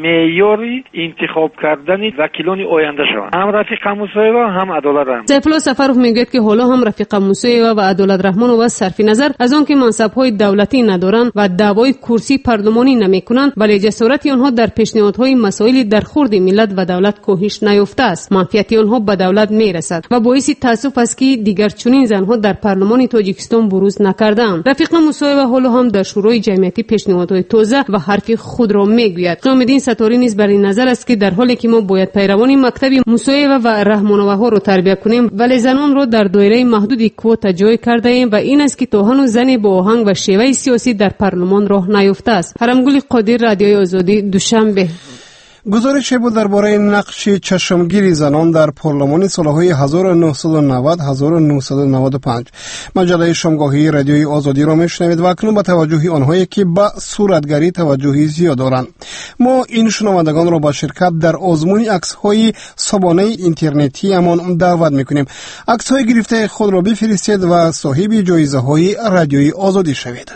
معیاری انتخاب کردن وکیلان آینده شوند، هم رفیق موسیوا هم عدالت رحمان. سیف الله سفروف میگوید که حالا هم رفیق موسیوا و عدالت رحمانova صرف نظر از آن که منصب‌های دولتی ندارند و دعوای کرسی پارلمانی نمیکنند، ولی جسارت آنها در پیشنهادهای مسائل در خورد ملت و دولت کاهش نیافته است. منفعت آنها به دولت میرسد و باعث تاسف است که دیگر چنین زنها در پارلمان تاجیکستان بروز نکردند. رفیق موسیوا حالا هم در شورای جمعیتی پیشنهادهای تازه و حرف خود را میگوید. قیامالدین ستاری نیز بر این نظر است که در حالی که ما باید پیروان مکتب موسیوا و رحمانova رو تربیت کنیم، ولی زنان را در دایره محدود کوتا جای کرده ایم و این است که تا هنوز زن با آهنگ و شیوه سیاسی در پارلمان راه نیافته است. حرمگل قادر، رادیوی آزادی، دوشنبه. گزارش بود درباره نقش چشمگیری زنان در پارلمان سالهای هزار و نهصد و نود تا هزار و نهصد و نود و پنج. مجله شامگاهی رادیوی آزادی را میشنوید و اکنون به توجه آنهایی که به صورتگری توجهی زیاد دارند. ما این شنوندگان را به شرکت در آزمون عکس‌های صبحانه اینترنتی امان دعوت میکنیم. عکس‌های گرفته خود را بفرستید و صاحب جایزه‌های رادیوی آزادی شوید.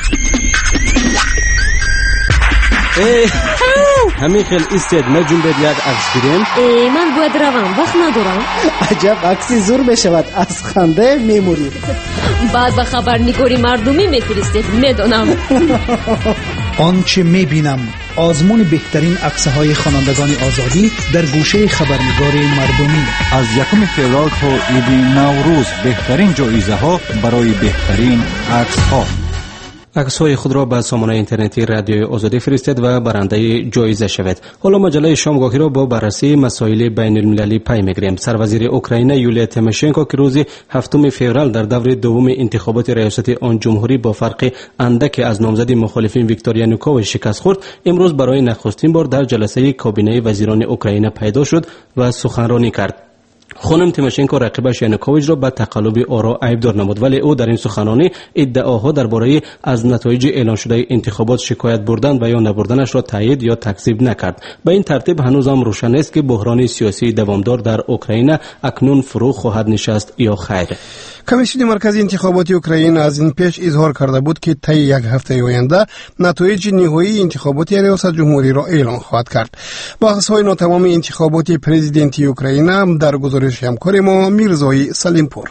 همین خیلی ایستید نجوم بید یک عکس گیریم. من باید روم وقت ندارم. عجب عکسی زور بشود از خنده میمورید. بعد به خبرنگاری مردمی میفرستید میدونم. آنچه میبینم آزمون بهترین عکس‌های خوانندگان آزادی در گوشه خبرنگار مردمی. از یکم فوریه تا عید نوروز بهترین جایزه ها برای بهترین عکس ها. عکس‌های خود را به سامانه اینترنتی رادیوی آزادی فرستید و برنده جایزه شوید. حالا مجله شامگاهی را با بررسی مسائل بین المللی پی میگیریم. سروزیر اوکراین یولیا تیموشنکو که روز هفتم فوریه در دور دوم انتخابات ریاست آن جمهوری با فرق اندک از نامزد مخالفین ویکتور یانوکوویچ شکست خورد، امروز برای نخستین بار در جلسه کابینه وزیران اوکراین پیدا شد و سخنرانی کرد. خانم تیموشنکو رقیبش یانوکوویچ را به تقلب آرا عیبدار نمود، ولی او در این سخنرانی ادعاها درباره از نتایج اعلان شده انتخابات شکایت بردن و یا نبردنش را تایید یا تکذیب نکرد. به این ترتیب هنوز هم روشن است که بحران سیاسی دوامدار در اوکراین اکنون فرو خواهد نشست یا خیر. کمیسیون مرکزی انتخابات اوکراین از این پیش اظهار کرده بود که طی یک هفته آینده نتایج نهایی انتخابات ریاست جمهوری را اعلان خواهد کرد. بحث‌های ناتمام انتخابات پرزیدنتی اوکراین در گزارش همکار ما میرزای سلیمپور.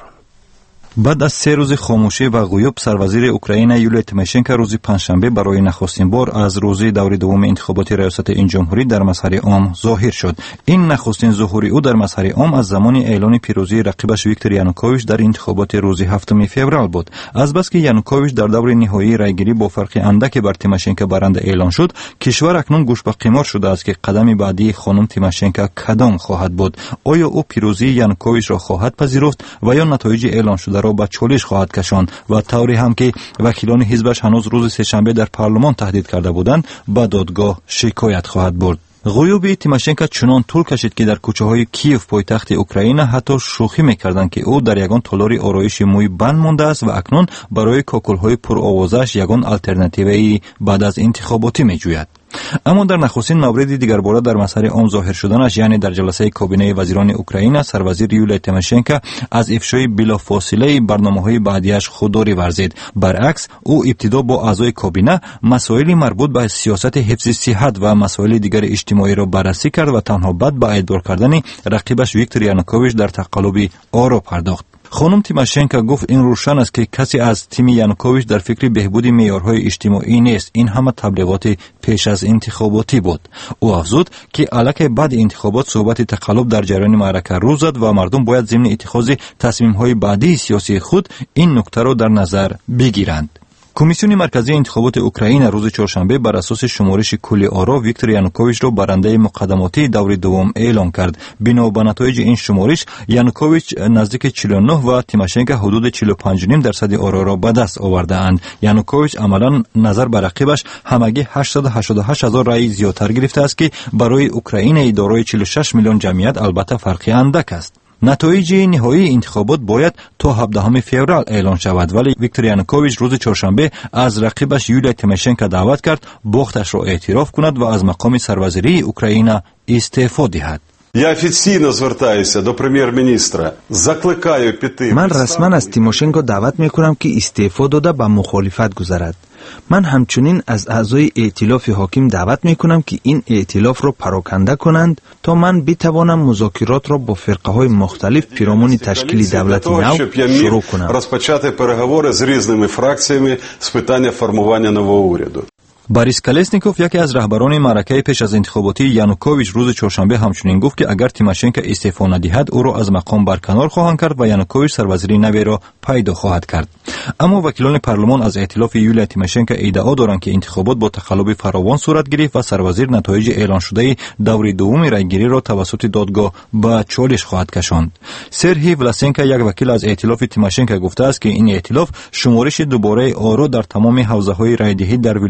بعد از سه روز خاموشی و غیاب، سروزیر اوکراین یولیا تیموشنکو روز پنجشنبه برای نخستین بار از روز دور دوم انتخابات ریاست این جمهوری در مسیر عام ظاهر شد. این نخستین ظهور او در مسیر عام از زمان اعلان پیروزی رقیبش ویکتور یانوکوویچ در انتخابات روز هفتم فوریه بود. از بس که یانوکوویچ در دور نهایی رایگیری با فرق اندک بر تیموشنکو برنده اعلان شد، کشور اکنون گوش به قمار شده است که قدم بعدی خانم تیموشنکو کدام خواهد بود. آیا او پیروزی یانوکوویچ را خواهد پذیرفت و یا نتایج اعلان شده را به چالش خواهد کشاند و طوری هم که وکیلان حزبش هنوز روز سه‌شنبه در پارلمان تهدید کرده بودند به دادگاه شکایت خواهد برد. غیاب تیموشنکو چنان طول کشید که در کوچه‌های کیف پایتخت اوکراین حتی شوخی می‌کردند که او در یگان تالار آرایش موی بند مانده است و اکنون برای کاکل‌های پرآوازش یگان آلترناتیوی بعد از انتخاباتی می‌جوید. اما در نخستین مورد دیگر باره در مسیر عام ظاهر شدنش، یعنی در جلسه کابینه وزیران اوکراین، سروزیر یولیا تیموشنکو از افشای بلافاصله برنامه‌های بعدیش خودداری ورزید. برعکس او ابتدا با اعضای کابینه مسائل مربوط به سیاست حفظ صحت و مسائل دیگر اجتماعی را بررسی کرد و تنها بعد به ایدار کردن رقیبش ویکتور یانوکوویچ در تقلب آرا پرداخت. خانم تیموشنکو گفت این روشن است که کسی از تیم یانوکوویچ در فکر بهبود معیارهای اجتماعی نیست. این همه تبلیغات پیش از انتخاباتی بود. او افزود که الکی بعد انتخابات صحبت تقلب در جریان معرکه رو زد و مردم باید ضمن اتخاذ تصمیم‌های بعدی سیاسی خود این نکته را در نظر بگیرند. کمیسیون مرکزی انتخابات اوکراین روز چهارشنبه بر اساس شمارش کلی آرا ویکتور یانوکوویچ را برنده مقدماتی دور دوم اعلان کرد. بنا به نتایج این شمارش، یانوکوویچ نزدیک چهل و نه و تیموشنکو حدود چهل و پنج و پنج درصد آرا را به دست آورده‌اند. یانوکوویچ عملاً نظر به رقیبش همگی هشتصد و هشتاد و هشت هزار رای زیادتر گرفته است که برای اوکراین دارای چهل و شش میلیون جمعیت البته فرقی اندک است. نتایج نهایی انتخابات باید تا هفدهم فوریه اعلان شود، ولی ویکتور یانوکوویچ روز چهارشنبه از رقیبش یولیا تیموشنکو دعوت کرد باختش را اعتراف کند و از مقام سروزیری اوکراین استعفا دهد. Я офіційно звертаюся до прем'єр-міністра. Закликаю піти. من رسما از تیموشنکو دعوت میکنم که استعفا داده به مخالفت گذارد. من همچنین از اعضای ائتلاف حاکم دعوت میکنم که این ائتلاف را پراکنده کنند تا من بتوانم مذاکرات را با فرقه های مختلف پیرامون تشکیل دولت نو شروع کنم. розпочати переговори з різними фракціями з питання формування нового уряду. باریس کالسنیکوف، یکی از رهبران معرکه پیش از انتخاباتی یانوکوویچ، روز چهارشنبه همچنین گفت که اگر تیموشنکو استعفا ندهد او را از مقام برکنار خواهند کرد و یانوکوویچ سروزیری نوی را پیدا خواهد کرد. اما وکیلان پارلمان از ائتلاف یولیا تیموشنکو ادعا دارند که انتخابات با تقلب فراوان صورت گرفت و سروزیر نتایج اعلان شده دور دوم رایگیری را توسط دادگاه به چالش خواهد کشاند. سرهی ولاسنکو، یک وکیل از ائتلاف تیموشنکو، گفته است که این ائتلاف شمارش دوباره آرا در تمام حوزه‌های رایدهی در ولایت‌های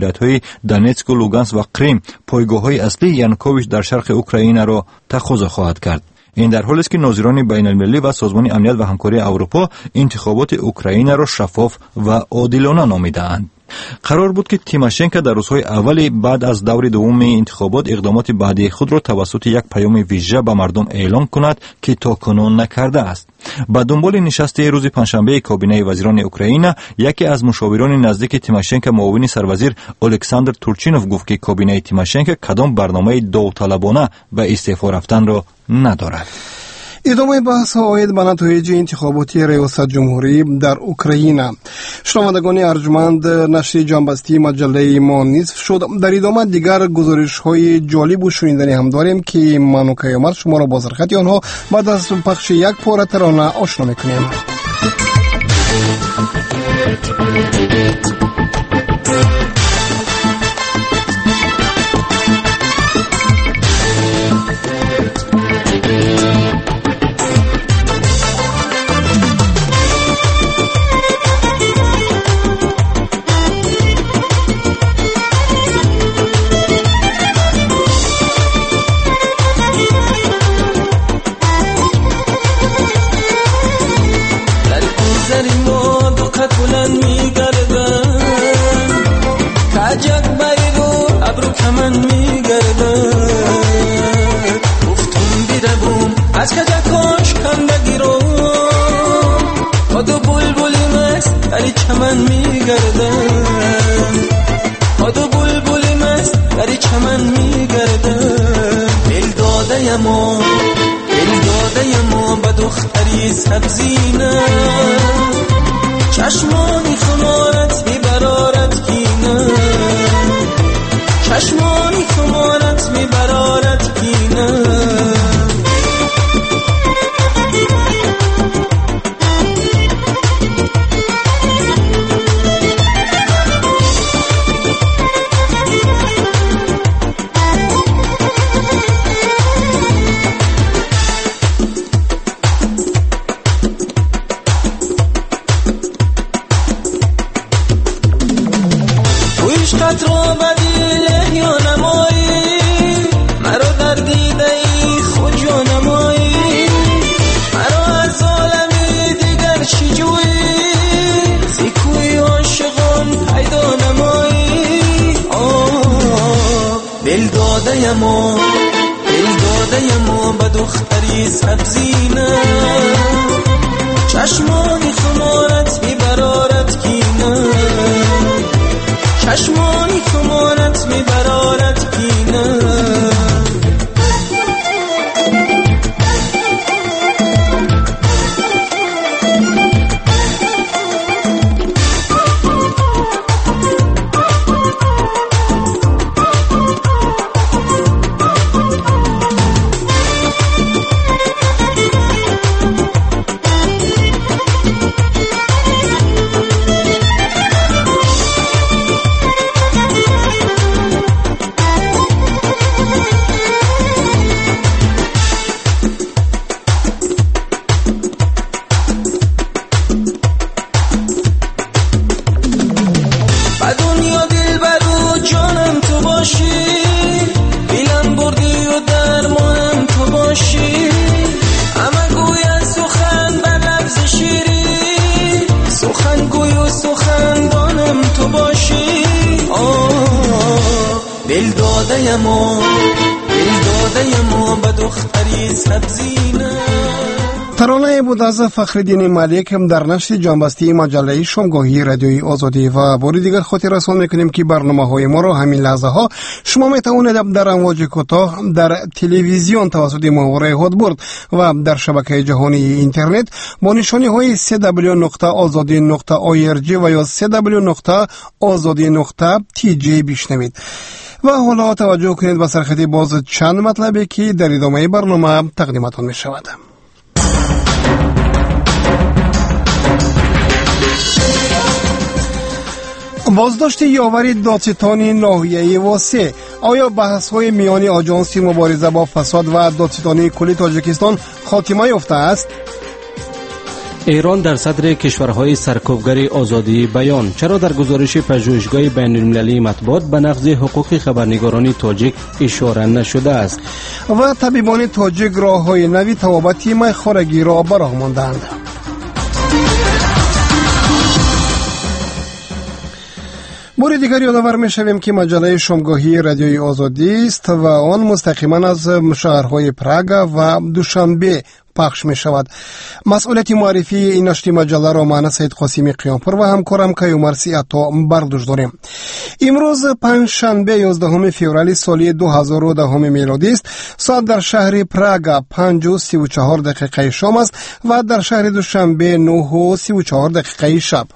دونتسک و لوگانسک و کریم پایگاه‌های اصلی یانوکوویچ در شرق اوکراین را تخوض خواهد کرد. این در حالی است که ناظران بین المللی و سازمان امنیت و همکاری اروپا انتخابات اوکراین را شفاف و عادلانه نامیده‌اند. قرار بود که تیماشنکو در روزهای اول بعد از دور دوم انتخابات اقدامات بعدی خود را توسط یک پیام ویژه به مردم اعلام کند که تاکنون نکرده است. با دنبال نشست روز پنجشنبه کابینه وزیران اوکراین، یکی از مشاوران نزدیک تیماشنکو معاون سروزیر الکساندر تورچینوف گفت که کابینه تیماشنکو کدام برنامه داوطلبانه به استعفا رفتن را ندارد. ادامه بحث آید به نتایج انتخاباتی ریاست جمهوری در اوکراین. شنوندگان ارجمند، نشر جنبستی مجله ما نصف شد. در ادامه دیگر گزارش های جالب و شنیدنی هم داریم که من و کیامت شما را با سرخط آنها بعد از پخش یک پاره ترانه آشنا میکنیم. از کجاش کندگی رو با دو بلبلی مست در چمن میگردن، با دو بلبلی مست در چمن میگردن. دل داده یما دل داده یما با دختری سبزینه، چشمانی خمارت می برارت کینه، چشمانی خمارت می برارت کینه. عشقت رو بدیله یا نمایی، مرا در دیده ای خود یا نمایی، مرا از عالمی دیگر چی جویی، زیکوی عاشقان پیدا نمایی. آه دل داده یما دل داده یما به دختری سبزینه، چشمانی خمارت می برارت کینه، چشمانی خمارت می برارت کینه. دل داده یما دل داده یما به دختری سبزینه. ترانه بود از فخرالدین ملک در نشر جنبستی مجله شامگاهی رادیوی آزادی. و بار دیگر خاطر رسان میکنیم که برنامه های ما را همین لحظه ها شما میتوانید در امواج کوتاه، در تلویزیون توسط ماهواره هادبرد و در شبکه جهانی اینترنت با نشانی های سی دبلیو نقطه آزادی نقطه آی ار جی و یا سی دبلیو نقطه آزادی نقطه تی جی بشنوید. و حالا توجه کنید به سرخط باز چند مطلبی که در ادامه برنامه تقدیمتان می شود. بازداشت یاوری دادستان ناحیه واسه. آیا بحث های میان آژانس مبارزه با فساد و دادستانی کلی تاجیکستان خاتمه یافته است؟ ایران در صدر کشورهای سرکوبگر آزادی بیان. چرا در گزارش پژوهشگاه بین‌المللی مطبوعات به نقض حقوق خبرنگاران تاجیک اشاره نشده است؟ و طبیبان تاجیک راه‌های نوی توابت میخورگی را براه ماندند. بار دیگر یادآور می‌شویم که مجله شامگاهی رادیوی آزادی است و آن مستقیما از شهرهای پراگ و دوشنبه پخش می شود. مسئولیت معرفی این نشر مجله را من سید قاسمی قیامپور و همکارم کیومرثی عطا بر دوش داریم. امروز پنجشنبه یازدهم فوریه سال دو هزار و ده میلادی است. ساعت در شهر پراگ پنج و سی و چهار دقیقه شام است و در شهر دوشنبه نه و سی و چهار دقیقه شب.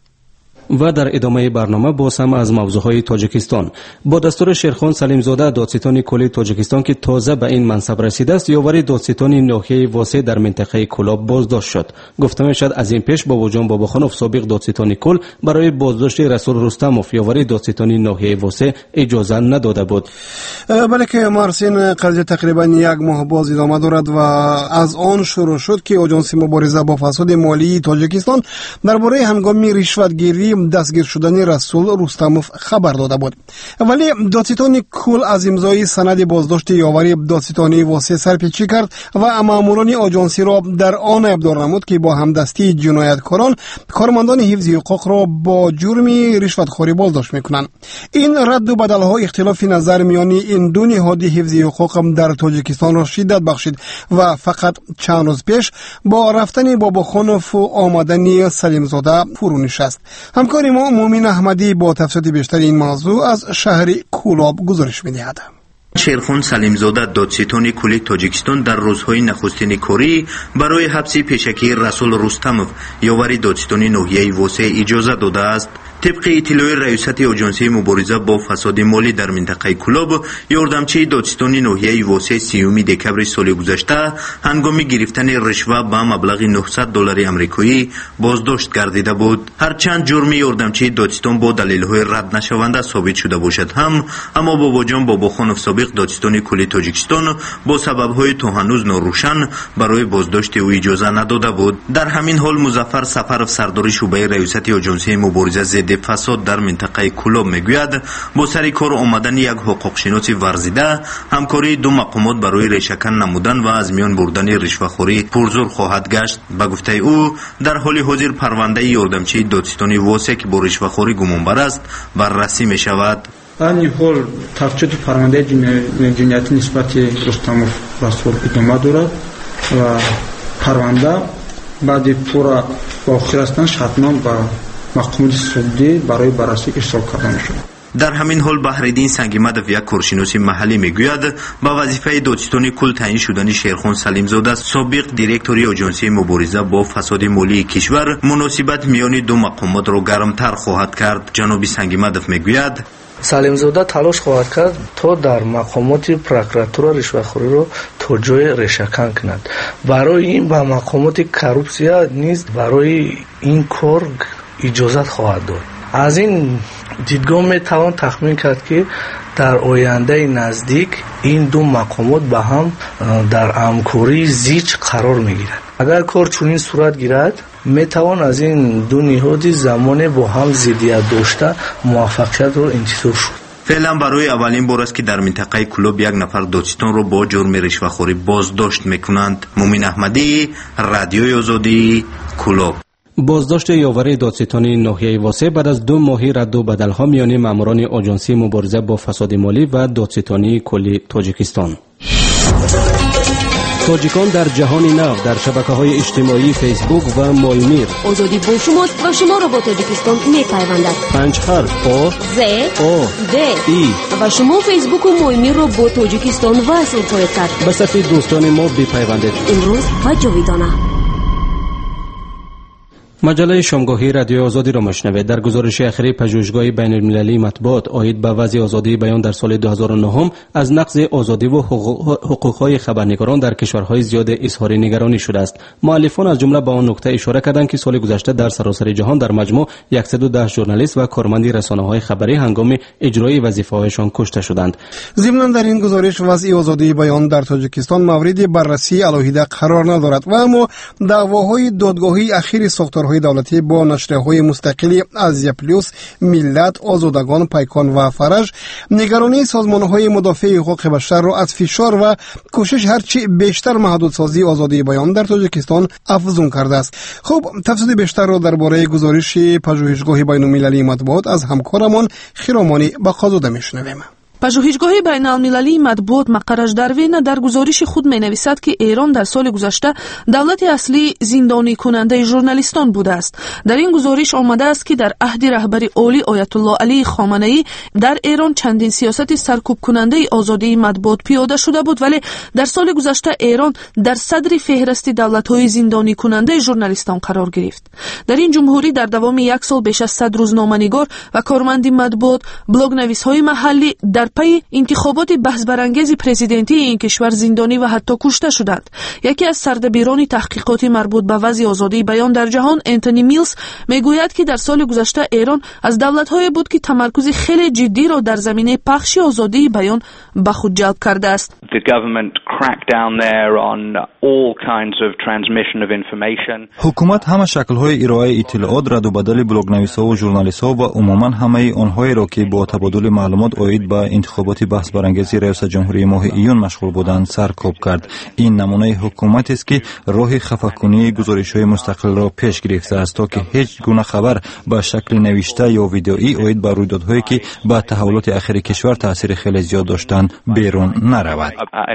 و در ادامه برنامه باز هم از موضوعهای تاجیکستان. با دستور شیرخان سلیمزاده دادستان کلی تاجیکستان که تازه به این منصب رسیده است، یاوری دادستان ناحیه واسه در منطقه کلاب بازداشت شد. گفته میشد از این پیش باباجان باباخانوف سابق دادستان کل برای بازداشت رسول رستموف یاوری دادستان ناحیه واسه اجازه نداده بود. بله که مارسین قضیه تقریبا یک ماه باز ادامه دارد و از آن شروع شد که آژانس مبارزه با فساد مالی تاجیکستان درباره هنگامی رشوتگیری دستگیر شدن رسول رستموف خبر داده بود. ولی دادستان کل از امضای سند بازداشت یاوری دادستانی واسه سرپیچی کرد و ماموران آژانسی را در آن ابدار نمود که با همدستی جنایتکاران کارمندان حفظ حقوق را با جرم رشوتخوری بازداشت میکنند. این رد و بدل ها اختلاف نظر میان این دو نهاد حفظ حقوق در تاجیکستان را شدت بخشید و فقط چند روز پیش با رفتن باباخانوف و آمدن سلیمزاده فرو نشست. همکار ما مومن احمدی با تفصیل بیشتر این موضوع از شهر کولاب گزارش می‌دهد. شیرخان سلیمزاده دادستان کلی تاجیکستان در روزهای نخستین کاری برای حبس پیشکی رسول رستموف یاوری دادستان ناحیه واسه اجازه داده است. طبق اطلاع رئیست آژانسی مبارزه با فساد مالی در منطقه کلاب، یاردمچی دادستان ناحیه واسه سیوم دکبر سال گذشته هنگام گرفتن رشوه به مبلغ نهصد دلار آمریکایی بازداشت گردیده بود. هرچند جرم یاردمچی دادستان با دلیل‌های رد نشونده ثابت شده باشد هم، اما باباجان باباخانوف سابق دادستان کلی تاجیکستان با سبب‌های تا هنوز ناروشن برای بازداشت او اجازه نداده بود. در همین حال مظفر سفرов سردار شعبه رئیست آژانسی مبارزه ضد فساد در منطقه کلاب میگوید با سر کار آمدن یک حقوقشناس ورزیده همکاری دو مقامات برای ریشه‌کن نمودن و از میان بردن رشوه‌خوری پرزور خواهد گشت. به گفته او در حال حاضر پرونده یاردمچی دادستانی واسه که با رشوه‌خوری گمانبر است بررسی می شود. در این حال تفجیع پرونده جنایتی نسبت رستموف رسول ادامه دارد و پرونده بعد پورا با خواستن شرطنامه با مقامات سعودی برای بررسی ارسال کرده می‌شود. در همین حال بحرالدین سنگیمدov یک کارشناس محلی میگوید با وظیفه دادستانی کل تعیین شدن شیرخان سلیمزاده سابق دیرکتوری آژانسی مبارزه با فساد مالی کشور مناسبت میان دو مقامات را گرمتر خواهد کرد. جناب سنگیمدov میگوید سلیمزاده تلاش خواهد کرد تا در مقامات پروکراتور رشوه‌خوری را تا جای ریشه‌کن کند. برای این با مقامات کورپسیا نیز برای این کار اجازت خواهد داد. از این دیدگاه می توان تخمین کرد که در آینده نزدیک این دو مقامات با هم در همکاری زیچ قرار می گیرند. اگر کار چنین صورت گیرد می توان از این دو نهاد زمان با هم ضدیت داشته موفقیت را انتظار شد. فعلا برای اولین بار است که در منطقه کلاب یک نفر دادستان را با جرم رشوه‌خوری بازداشت میکنند. مومن احمدی، رادیوی آزادی، کلاب. بازداشت یاوری دادستان ناحیه واسه بعد از دو ماهی رد و بدل‌ها میان ماموران آژانسی مبارزه با فساد مالی و دادستانی کلی تاجیکستان. تاجیکان در جهان نو در شبکه‌های اجتماعی فیسبوک و مایمیر. آزادی با شماست و شما را با تاجیکستان می‌پیوندد. پنج حرف آ ز آ د ای و شما فیسبوک و مایمیر را با تاجیکستان وصل خواهید کرد. به صف دوستان ما بپیوندید. امروز و جاویدانه. مجله شامگاهی رادیو آزادی را میشنوید. در گزارش اخیر پژوهشگاه بین المللی مطبوعات عاید به وضع آزادی بیان در سال دو هزار و نه از نقض آزادی و حقوق‌های خبرنگاران در کشورهای زیاد اظهار نگرانی شده است. مؤلفان از جمله به آن نکته اشاره کردند که سال گذشته در سراسر جهان در مجموع صد و ده ژورنالیست و کارمند رسانه‌های خبری هنگام اجرای وظیفه‌هایشان کشته شدند. ضمن در این گزارش وضع آزادی بیان در تاجیکستان مورد بررسی علیحده قرار ندارد و اما دعواهای دادگاهی اخیر ساختارهای دولتی با نشریه‌های مستقلی آزیا پلوس، ملت، آزادگان، پیکان و فرج نگرانی سازمان‌های مدافع حقوق بشر را از فشار و کوشش هرچی بیشتر محدودسازی آزادی بیان در تاجیکستان افزون کرده است. خب تفصیل بیشتر را درباره گزارش پژوهشگاه بین‌المللی مطبوعات از همکارمان خیرامانی بقازاده میشنویم. پژوهشگاه بین المللی مطبوعات مقرش در وینا در گزارش خود می نویسد که ایران در سال گذشته دولت اصلی زندانی کننده ژورنالیستان بوده است. در این گزارش آمده است که در عهد رهبری عالی آیت الله علی خامنه‌ای در ایران چندین سیاست سرکوب کننده آزادی مطبوعات پیاده شده بود، ولی در سال گذشته ایران در صدر فهرست دولت‌های زندانی کننده ژورنالیستان قرار گرفت. در این جمهوری در دوام یک سال بیش از صد روزنامه‌نگار و کارمند مطبوعات، بلاگ‌نویس‌های محلی در پی انتخابات بحث برانگیز پرزیدنتی این کشور زندانی و حتی کشته شدند. یکی از سردبیران تحقیقات مربوط به وضع آزادی بیان در جهان، انتونی میلز، میگوید که در سال گذشته ایران از دولت‌های بود که تمرکز خیلی جدی را در زمینه پخش آزادی بیان به خود جلب کرده است. حکومت همه شکل‌های ارائه اطلاعات، رد و بدل بلاگ‌نویس‌ها و ژورنالیست‌ها و عموماً همه آنهایی را که با تبادل معلومات عاید به انتخابات بحث برانگیز ریاست جمهوری ماه ایون مشغول بودند سرکوب کرد. این نمونه حکومت است که راه خفاکنی گزارش‌های مستقل را پیش گرفته است تا که هیچ گونه خبر به شکل نوشته یا ویدئویی عاید به رویدادهایی که به تحولات اخیر کشور تاثیر خیلی زیاد داشتند بیرون نرود.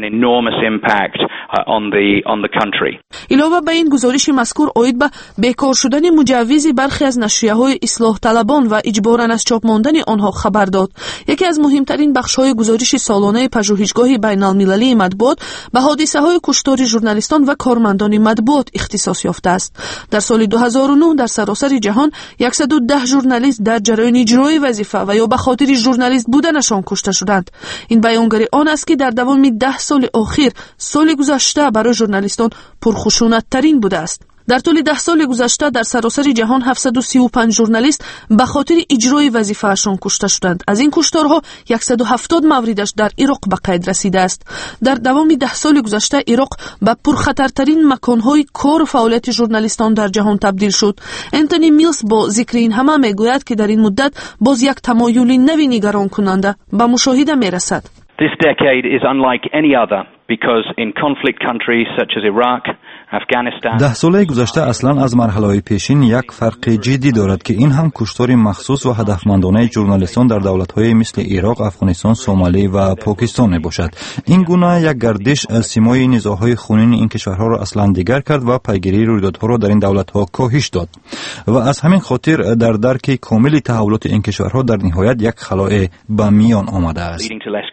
علاوه بر این گزارش مذکور عاید به بیکار شدن مجوز برخی از نشریه‌های اصلاح طلبان و اجباراً از چاپ ماندن آنها خبر داد. یکی از مهمترین بخش‌های گزارش سالانه پژوهشگاه بین‌المللی مطبوعات به حادثه‌های کشتار ژورنالیستان و کارمندان مطبوعات اختصاص یافته است. در سال دو هزار و نه در سراسر جهان صد و ده ژورنالیست در جریان اجرای وظیفه و یا به خاطر ژورنالیست بودنشان کشته شدند. این بیانگری آن است که در دوام ده سال اخیر سال گذشته برای ژورنالیستان پرخشونت‌ترین بوده است. در طول ده سال گذشته در سراسر جهان هفتصد و سی و پنج ژورنالیست به خاطر اجرای وظیفه‌شان کشته شدند. از این کشتارها صد و هفتاد موردش در عراق به قید رسیده است. در دوام ده سال گذشته عراق به پرخطرترین مکان‌های کار و فعالیت ژورنالیستان در جهان تبدیل شد. انتونی میلز با ذکر این همه میگوید که در این مدت باز یک تمایل نوی نگران کننده به مشاهده میرسد. This decade is unlike any other because in conflict countries such as Iraq, Afghanistan. ده ساله گذشته اصلا از مرحله پیشین یک فرق جدی دارد که این هم کشتار مخصوص و هدفمندانه ژورنالیستان در دولت‌های مثل عراق، افغانستان، سومالی و پاکستان میباشد. این گونه یک گردش از سیمای نزاع‌های خونین این کشورها را اصلا دیگر کرد و پیگیری رویدادها را در این دولت‌ها کاهش داد و از همین خاطر در درک کامل تحولات این کشورها در نهایت یک خلأ به میان آمده است.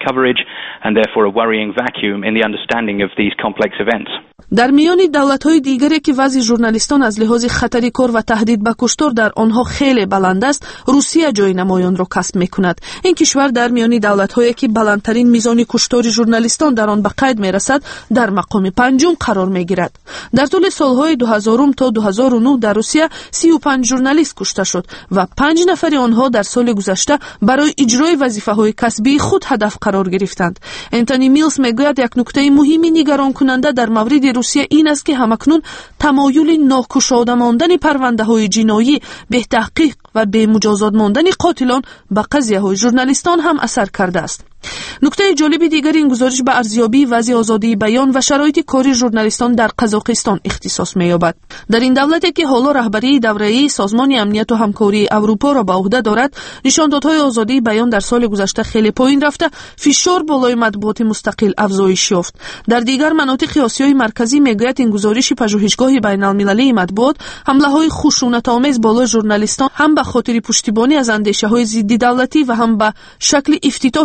در میان دولت‌های دیگری که وضع ژورنالیستان از لحاظ خطر کار و تهدید به کشتار در آنها خیلی بلند است، روسیه جای نمایان را کسب می‌کند. این کشور در میان دولت‌هایی که بلندترین میزان کشتار ژورنالیستان در آن به قید می‌رسد، در مقام پنجم قرار می‌گیرد. در طول سال‌های دو هزار تا دو هزار و نه در روسیه سی و پنج ژورنالیست کشته شد و پنج نفر آنها در سال گذشته برای اجرای وظیفه‌های کسبی خود هدف قرار گرفتند. انتونی میلز میگوید یک نکته مهمی نگران کننده در مورد روسیه این است که همکنون تمایل ناکشاده ماندن پرونده‌های جنایی به تحقیق و به مجازات ماندن قاتلان به قضیه‌های ژورنالیستان هم اثر کرده است. نکته جالب دیگر این گزارش به ارزیابی وضع آزادی بیان و شرایط کار ژورنالیستان در قزاقستان اختصاص می‌یابد. در این دولتی که حالا رهبری دوره‌ای سازمان امنیت و همکاری اروپا را به عهده دارد، نشاندادهای آزادی بیان در سال گذشته خیلی پایین رفته، فشار بالای مطبوعات مستقل افزایش یافت. در دیگر مناطق آسیای مرکزی میگوید این گزارش پژوهشگاه بین‌المللی مطبوعات حمله‌های خشونت‌آمیز بالای ژورنالیستان هم به خاطر پشتیبانی از اندیشه‌های ضد دولتی و هم به شکل افتتاح پرونده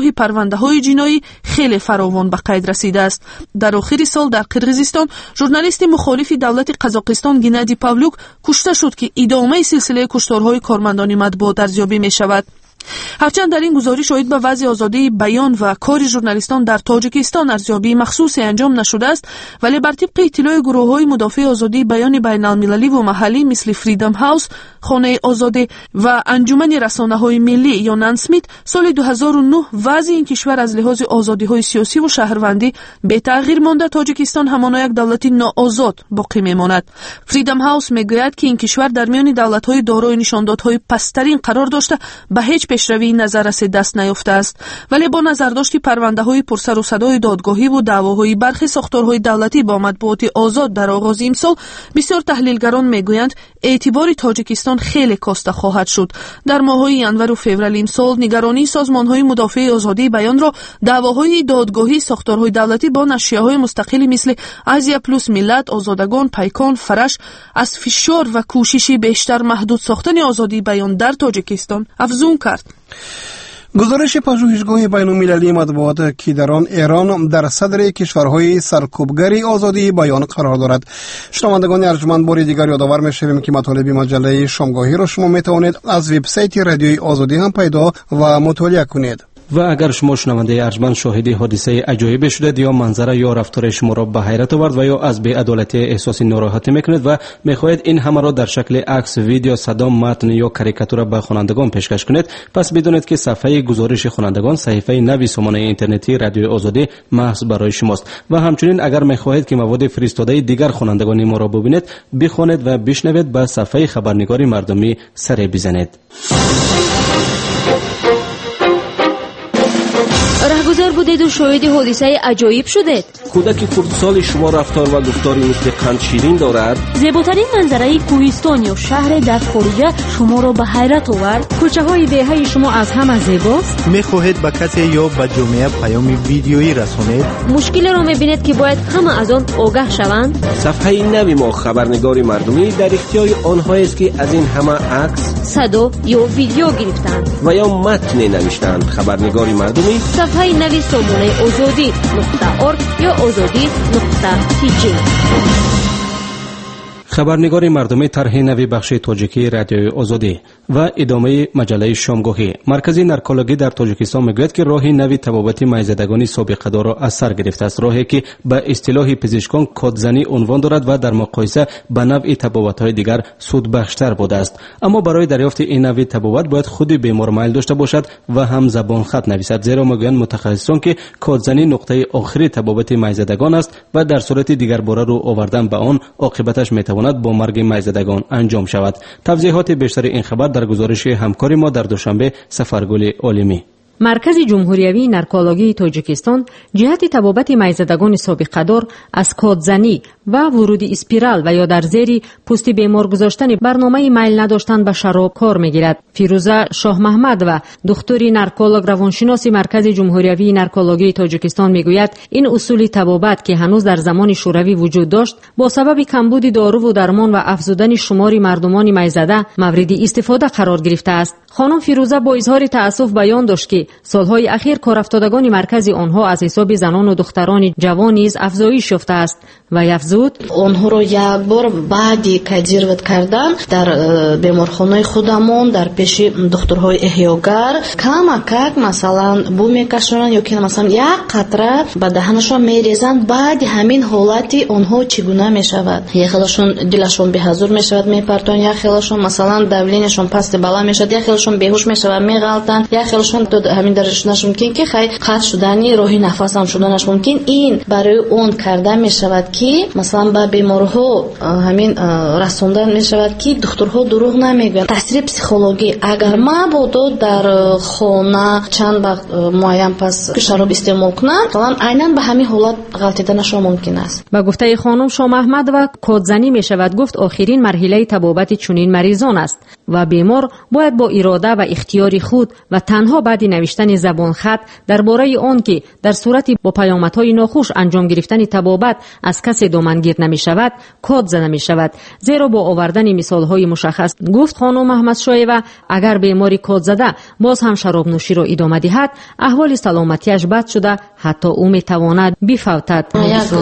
پرونده‌های جنایی خیلی فراوان به قید رسیده است. در آخر سال در قرقیزستان ژورنالیست مخالف دولت قزاقستان گنادی پاولوک کشته شد که ادامه سلسله کشتارهای کارمندان مطبوعات ارزیابی می شود. هرچند در این گزارش شاید به وضع آزادی بیان و کار ژورنالیستان در تاجیکستان ارزیابی مخصوصی انجام نشده است، ولی بر طبق اطلاع گروه‌های مدافع آزادی بیان بین‌المللی و محلی مثل فریدم هاوس، خانه آزادی و انجمن رسانه‌های ملی یا نانسمیت، سال دو هزار و نه وضع این کشور از لحاظ آزادی‌های سیاسی و شهروندی به تغییر مانده. تاجیکستان همان یک دولت ناآزاد باقی می‌ماند. فریدم هاوس میگوید که این کشور در میان دولت‌های دارای نشاندادهای پست‌ترین قرار داشته به هیچ پیشروی نظررس دست نیافته است، ولی با نظرداشت پرونده‌های پرسر و صدای دادگاهی و دعواهای برخی ساختارهای دولتی با مطبوعات آزاد در آغاز امسال، بسیار تحلیلگران میگویند اعتبار تاجیکستان خیلی کاسته خواهد شد. در ماه‌های ینور و فوریه امسال نگرانی سازمان‌های مدافع آزادی بیان را دعواهای دادگاهی ساختارهای دولتی با نشریه‌های مستقلی مثل آزیا پلوس، ملت، آزادگان، پیکان، فرش از فشار و کوششی بیشتر محدود ساختن آزادی بیان در تاجیکستان افزون کرد. گزارش پژوهشگاه بین‌المللی مطبوعات که در آن ایران در صدر کشورهای سرکوبگر آزادی بیان قرار دارد. شنوندگان ارجمند، بار دیگر یادآور می‌شویم که مطالب مجله شامگاهی را شما می‌توانید از وبسایت رادیوی آزادی هم پیدا و مطالعه کنید. و اگر شما شنونده ارجمند شاهد حادثه عجایب شدید یا منظره یا رفتار شما را به حیرت آورد و یا از بی‌عدالتی احساس ناراحتی میکنید و میخواهید این همه را در شکل عکس، ویدیو، صدا، متن یا کاریکاتور به خوانندگان پیشکش کنید، پس بدونید که صفحه گزارش خوانندگان صحیفه نوی سامانه اینترنتی رادیو آزادی محض برای شماست. و همچنین اگر میخواهید که مواد فرستاده دیگر خوانندگان ما را ببینید، بخوانید و بشنوید، به صفحه خبرنگار مردمی سر بزنید. رهگذر بودید و شاهد حادثه عجایب شدید. کودک خردسال شما رفتار و گفتاری مثل قند شیرین دارد. زیباترین منظره کوهستان یا شهر در خارجه شما را به حیرت آورد. کوچه های دهه شما از همه زیباست. میخواهید به کسی یا به جامعه پیام ویدیویی رسانید. مشکلی را میبینید که باید همه از آن آگاه شوند. صفحه نوی ما خبرنگار مردمی در اختیار آنهایی است که از این همه عکس، صدا یا ویدیو گرفتند و یا متن نوشتند. خبرنگار مردمی صفحه نوی سامانه آزادی نقطه ارگ یا آزادی نقطه تی جی. خبرنگار مردمی طرح نوی بخش تاجیکی رادیوی آزادی و ادامه مجله شامگاهی. مرکز نارکولوژی در تاجیکستان میگوید که راه نوی تبابت مایزدگانی سابقه دار را از سر گرفته است، راهی که به اصطلاح پزشکان کدزنی عنوان دارد و در مقایسه به نوع تبابت‌های دیگر سودبخشتر بوده است. اما برای دریافت این نوع تبابت باید خود بیمار میل داشته باشد و هم زبان خط نویسد، زیرا میگویند متخصصان که کدزنی نقطه آخری تبابت مایزدگان است و در صورت دیگر باره رو آوردن به آن عاقبتش میتواند با مرگ مایزدگان انجام شود. توضیحات بیشتر این خبر در گزارش همکار ما در دوشنبه سفرگل عالمی. مرکز جمهوریوی نارکولوژی تاجیکستان جهت تبابت مایزدگان سابقه دار از کدزنی و ورود اسپیرال و یا در زیر پوست بیمار گذاشتن برنامه میل نداشتن به شراب کار میگیرد. فیروزه شاه محمد و دکتری نارکولوژ روانشناسی مرکز جمهوریوی نارکولوژی تاجیکستان میگوید این اصول تبابت که هنوز در زمان شوروی وجود داشت با سبب کمبود دارو و درمان و افزودن شمار مردمان میزده مورد استفاده قرار گرفته است. خانم فیروزه با اظهار تأسف بیان داشت که سالهای اخیر کارافتادگان مرکز آنها از حساب زنان و دختران جوان نیز افزایش یافته است و افزود آنها را یک بار بعدی کدیروت کردن در بیمارخانه خودمون در پیش دکترهای احیاگر کمک مثلا بو میکشونن یا که مثلا یک قطره به دهنشون میریزن، بعد همین حالتی آنها چگونه میشود، یک خیلیشون دلشون بهزور میشود میپرتون، یک خیلیشون مثلا دورینشون پست بالا میشد، یک خیلیشون بیهوش میشود میغلطن، یک خیلیشون همین درش ممکن که خیلی قطع شدنی راهی نفس هم شدنش ممکن. این برای اون کرده می شود که مثلا به بیمارها همین رسوندن می شود که دکترها دروغ نمیگن. تاثیر پسیخولوژی اگر ما بودو در خانه چند وقت معین پس شراب استعمال کنند مثلا عیناً به همین حالت غلطیدنش ممکن است. با گفته خانم شاه محمد و کدزنی می شود گفت آخرین مرحله تبابت چنین مریضان است و بیمار باید با اراده و اختیار خود و تنها بعد نوشتن زبان خط درباره آن که در صورت با پیامدهای ناخوش انجام گرفتن تبابت از کسی دامنگیر نمی شود کد زده می شود. زیرا با آوردن مثال های مشخص گفت خانم احمد شایوه اگر بیماری کد زده باز هم شراب نوشی را ادامه دهد احوال سلامتیش بد شده حتی او می تواند بفوتد. یک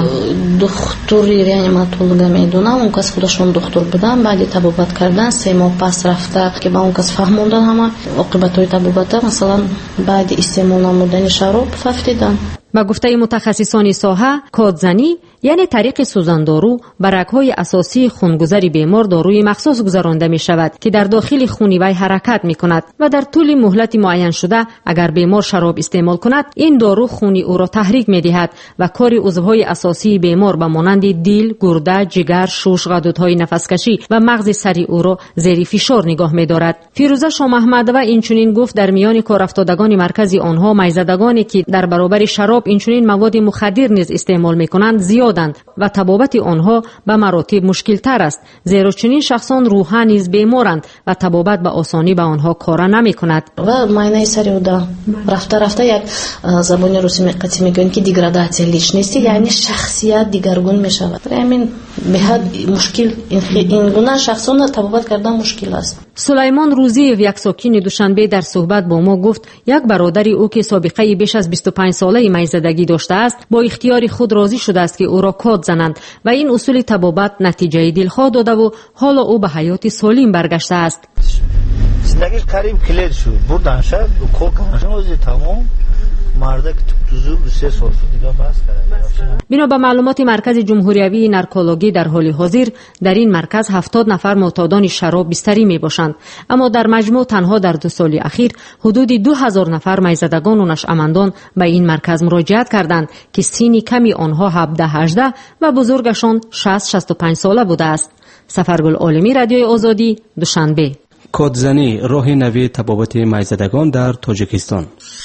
دکتری реаниматолога میدونم اون کس خودشون دکتر بودن بعد تبابت کردن سه ماه پس رفته که با اون کس فهموندن همه عاقبت های تبابت مثلا بعد استعمال نمودن شراب فهمیدن. با گفته متخصصان ساحه کدزنی یعنی طریق سوزان دارو بر رگ‌های اساسی خونگذاری بیمار داروی مخصوص گذرانده می شود که در داخل خون وی حرکت می کند و در طول مهلت معین شده اگر بیمار شراب استعمال کند این دارو خون او را تحریک می دهد و کار عضوهای اساسی بیمار به مانند دل، گرده، جگر، شش، غدودهای نفسکشی و مغز سری او را زیر فشار نگاه می دارد. فیروزه شاه محمدوه اینچنین گفت در میان کارافتادگان مرکزی آنها میزدگانی که در برابر شراب اینچنین مواد مخدر نیز استعمال می کنند زیادند و تبابت آنها به مراتب مشکل تر است زیرا چنین شخصان روحا نیز بیمارند و تبابت به آسانی به آنها کار نمی کند. و معنی سری اودا رفته رفته یک زبان روسی میگن میگن که دیگراداسیا لیچنیستی یعنی شخصیت دیگرگون می شود. همین به حد مشکل این گونه شخصان تبابت کردن مشکل است. سلیمان روزی یک ساکن دوشنبه در صحبت با ما گفت یک برادر او که سابقه بیش از بیست و پنج ساله میزدگی داشته است با اختیار خود راضی شده است که او را کد زنند و این اصول تبابت نتیجه دلخواه داده و حالا او به حیات سالم برگشته است. زندگیش قریب کلید شد بردن شد و کل کنشن وزی تمام مرده که تو زور سه سال دیگه بس کرد. بنا به معلومات مرکز جمهوریوی نارکولوژی در حال حاضر در این مرکز هفتاد نفر معتادان شراب بستری می باشند اما در مجموع تنها در دو سال اخیر حدود دو هزار نفر میزدگان و نشأمندان به این مرکز مراجعت کردند که سن کمی آنها هفده هجده و بزرگشان شصت شصت و پنج ساله بوده است. سفرگل عالمی رادیوی آزادی دوشنبه. کدزنی راه نوی تبابت میزدگان در تاجیکستان.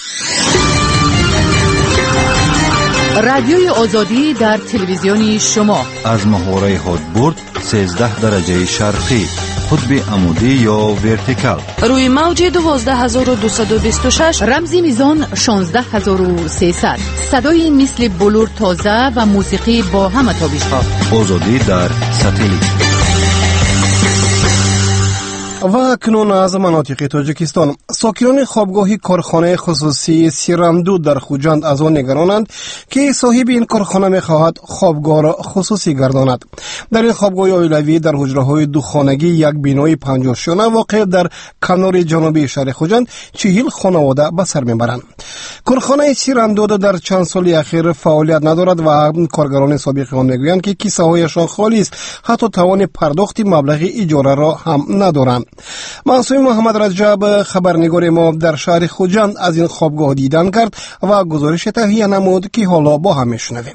رادیوی آزادی در تلویزیونی شما از محوره هادبورد سیزده درجه شرقی قطب عمودی یا ورتیکال روی موج دوازده هزار و دویست و بیست و شش رمزی میزان شانزده هزار و سیصد صدای مثل بلور تازه و موسیقی با همه تابش‌ها. آزادی در ساتلیت. و اکنون از مناطق تاجیکستان ساکنان خوابگاهی کارخانه خصوصی سیرندود در خوجند از آن نگرانند که صاحب این کارخانه می‌خواهد خوابگاه را خصوصی گرداند. در این خوابگاه اولیوی در حجره‌های دو خانگی یک بینای پنجاه شانه واقع در کنار جنوبی شهر خوجند چهل خانواده به سر میبرند. کارخانه سیرندود در چند سال اخیر فعالیت ندارد و کارگران سابق آن میگویند که کیسه‌هایشان خالی است، حتی توان پرداخت مبلغ اجاره را هم ندارند. معصوم محمد رجب خبرنگار ما در شهر خوجند از این خوابگاه دیدن کرد و گزارش تهیه نمود که حالا با هم میشنویم.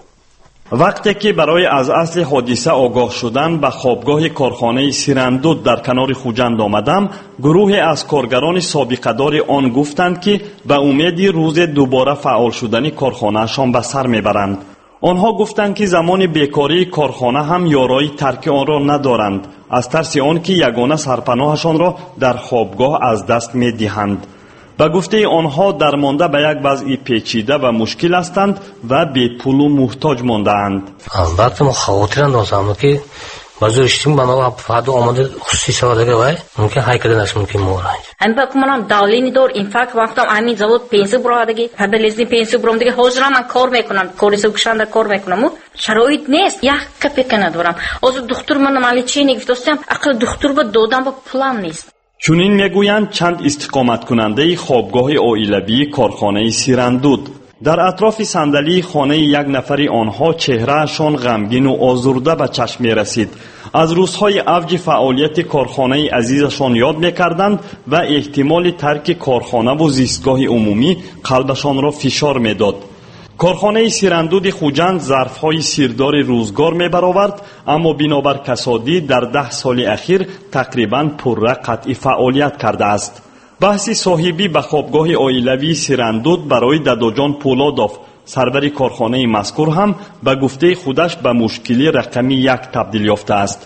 وقتی که برای از اصل حادثه آگاه شدن به خوابگاه کارخانه سیرندود در کنار خوجند آمدم، گروه از کارگران سابقه دار آن گفتند که به امید روز دوباره فعال شدن کارخانه‌شان به سر میبرند. آنها گفتند که زمان بیکاری کارخانه هم یارای ترک آن را ندارند از ترس آن که یگانه سرپناهشان را در خوابگاه از دست می‌دهند. به گفته آنها درمانده به یک وضع پیچیده و مشکل هستند و بی پول و محتاج مانده‌اند. البته ما خاطر اندازم که بعضی اشتیم بنا فقط آمده خصوصی سوادگی وای ممکن های کردن است ممکن مورد هم با کمان دالینی دور این فکر وقتم همین زود پنسیو برادگی پدلیزی پنسیو برام دیگه حاضرم من کار میکنم کاری سوکشان در کار میکنم شرایط نیست یک کپی کنه دارم از دکتر من مالی چی نگفتم عقل دکتر با دادم با پلان نیست. چنین میگویند چند استقامت کننده خوابگاه اولیوی کارخانه سیرندود. در اطراف صندلی خانه یک نفری آنها چهرهشان غمگین و آزرده به چشم می رسید. از روزهای اوج فعالیت کارخانه عزیزشان یاد می کردند و احتمال ترک کارخانه و زیستگاه عمومی قلبشان را فشار می داد. کارخانه سیرندود خوجند ظرفهای سیردار روزگار می برآورد، اما بنابر کسادی در ده سال اخیر تقریبا پرره قطعی فعالیت کرده است. بحث صاحبی به خوابگاه اولیوی سیرندود برای دداجان پولادوف سرور کارخانه مذکور هم به گفته خودش به مشکلی رقمی یک تبدیل یافته است.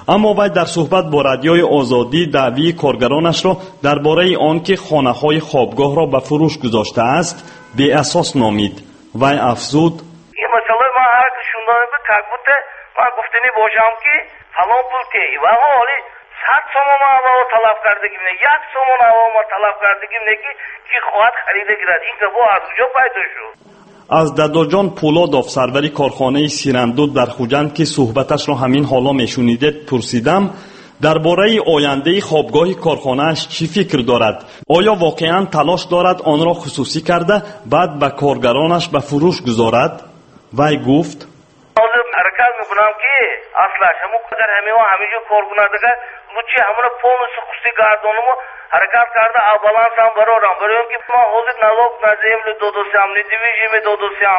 اما وی در صحبت با رادیوی آزادی دعوی کارگرانش را درباره آنکه خانه‌های خوابگاه را به فروش گذاشته است بی اساس نامید. وی افزود: این مسئله ما هر که شوندانه به تکبوته من گفتنی باشم که فلان پول که و حالی صد سومان علاوه طلب کرده گیم نه یک سومان علاوه ما طلب کرده گیم نه که کی خواهد خریده گیرد. این که با از کجا پیدا شد؟ از دداجان پولادوف سروری کارخانه سیرندود در خوجند که صحبتش را همین حالا میشنیدید پرسیدم درباره آینده خوابگاه کارخانه‌اش چی فکر دارد؟ آیا واقعا تلاش دارد آن را خصوصی کرده بعد به کارگرانش به فروش گذارد؟ وی گفت: حالا حرکت میکنم که اصلا همون قدر همه و همه جو کار کننده که لوچی همون پولس خصوصی گردانم حرکت کرده اولان هم برارم برای اینکه ما حوض نلوک نزیم لدودوسیم ندیویجیم دودوسیم.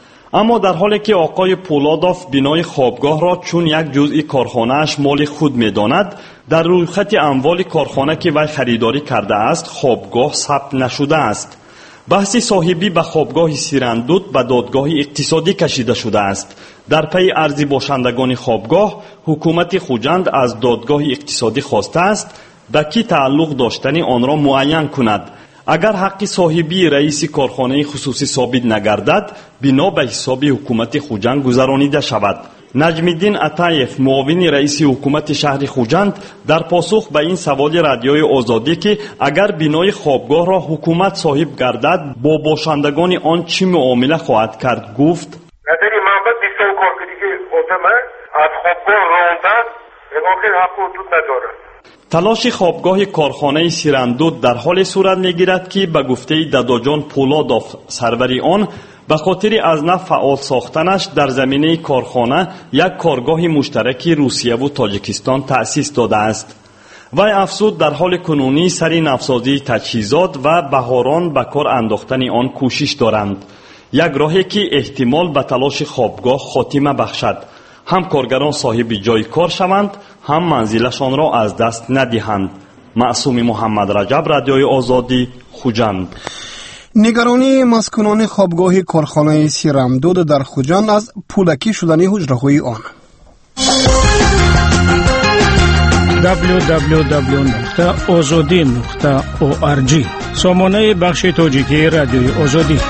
اما در حالی که آقای پولادوف بنای خوابگاه را چون یک جزئی کارخانه‌اش مال خود می‌داند، در رویخط اموال کارخانه که وی خریداری کرده است خوابگاه ثبت نشده است. بحث صاحبی به خوابگاه سیرندود به دادگاه اقتصادی کشیده شده است. در پی عرض باشندگان خوابگاه حکومت خوجند از دادگاه اقتصادی خواسته است به کی تعلق داشتن آن را معین کند. اگر حق صاحبی رئیس کارخانه خصوصی ثابت نگردد بنا به حساب حکومت خوجند گذرانیده شود. نجم‌الدین عطایف معاون رئیس حکومت شهر خوجند در پاسخ به این سوال رادیوی آزادی که اگر بنای خوابگاه را حکومت صاحب گردد با باشندگان آن چه معامله خواهد کرد گفت: نداری منبع بیستان کارگری که آدمه از خوابگاه راندن ممکن حق وجود ندارد. تلاش خوابگاه کارخانه سیرندود در حال صورت میگیرد که به گفته دداجان پولادوف سروری آن به خاطر از نو فعال ساختنش در زمینه کارخانه یک کارگاه مشترک روسیه و تاجیکستان تأسیس داده است. وی افزود در حال کنونی سری نوسازی تجهیزات و بهاران به کار انداختن آن کوشش دارند. یک راهی که احتمال به تلاش خوابگاه خاتمه بخشد. هم کارگران صاحب جای کار شوند هم منزلشان را از دست ندهند. معصوم محمد رجب، رادیوی آزادی، خوجند. نگرانی مسکنان خوابگاه کارخانه سیرندود در خوجند از پولکی شدن حجره‌های آن. دبلیو دبلیو دبلیو نقطه آزادی نقطه او آر جی سامانه بخش تاجیکی رادیوی آزادی.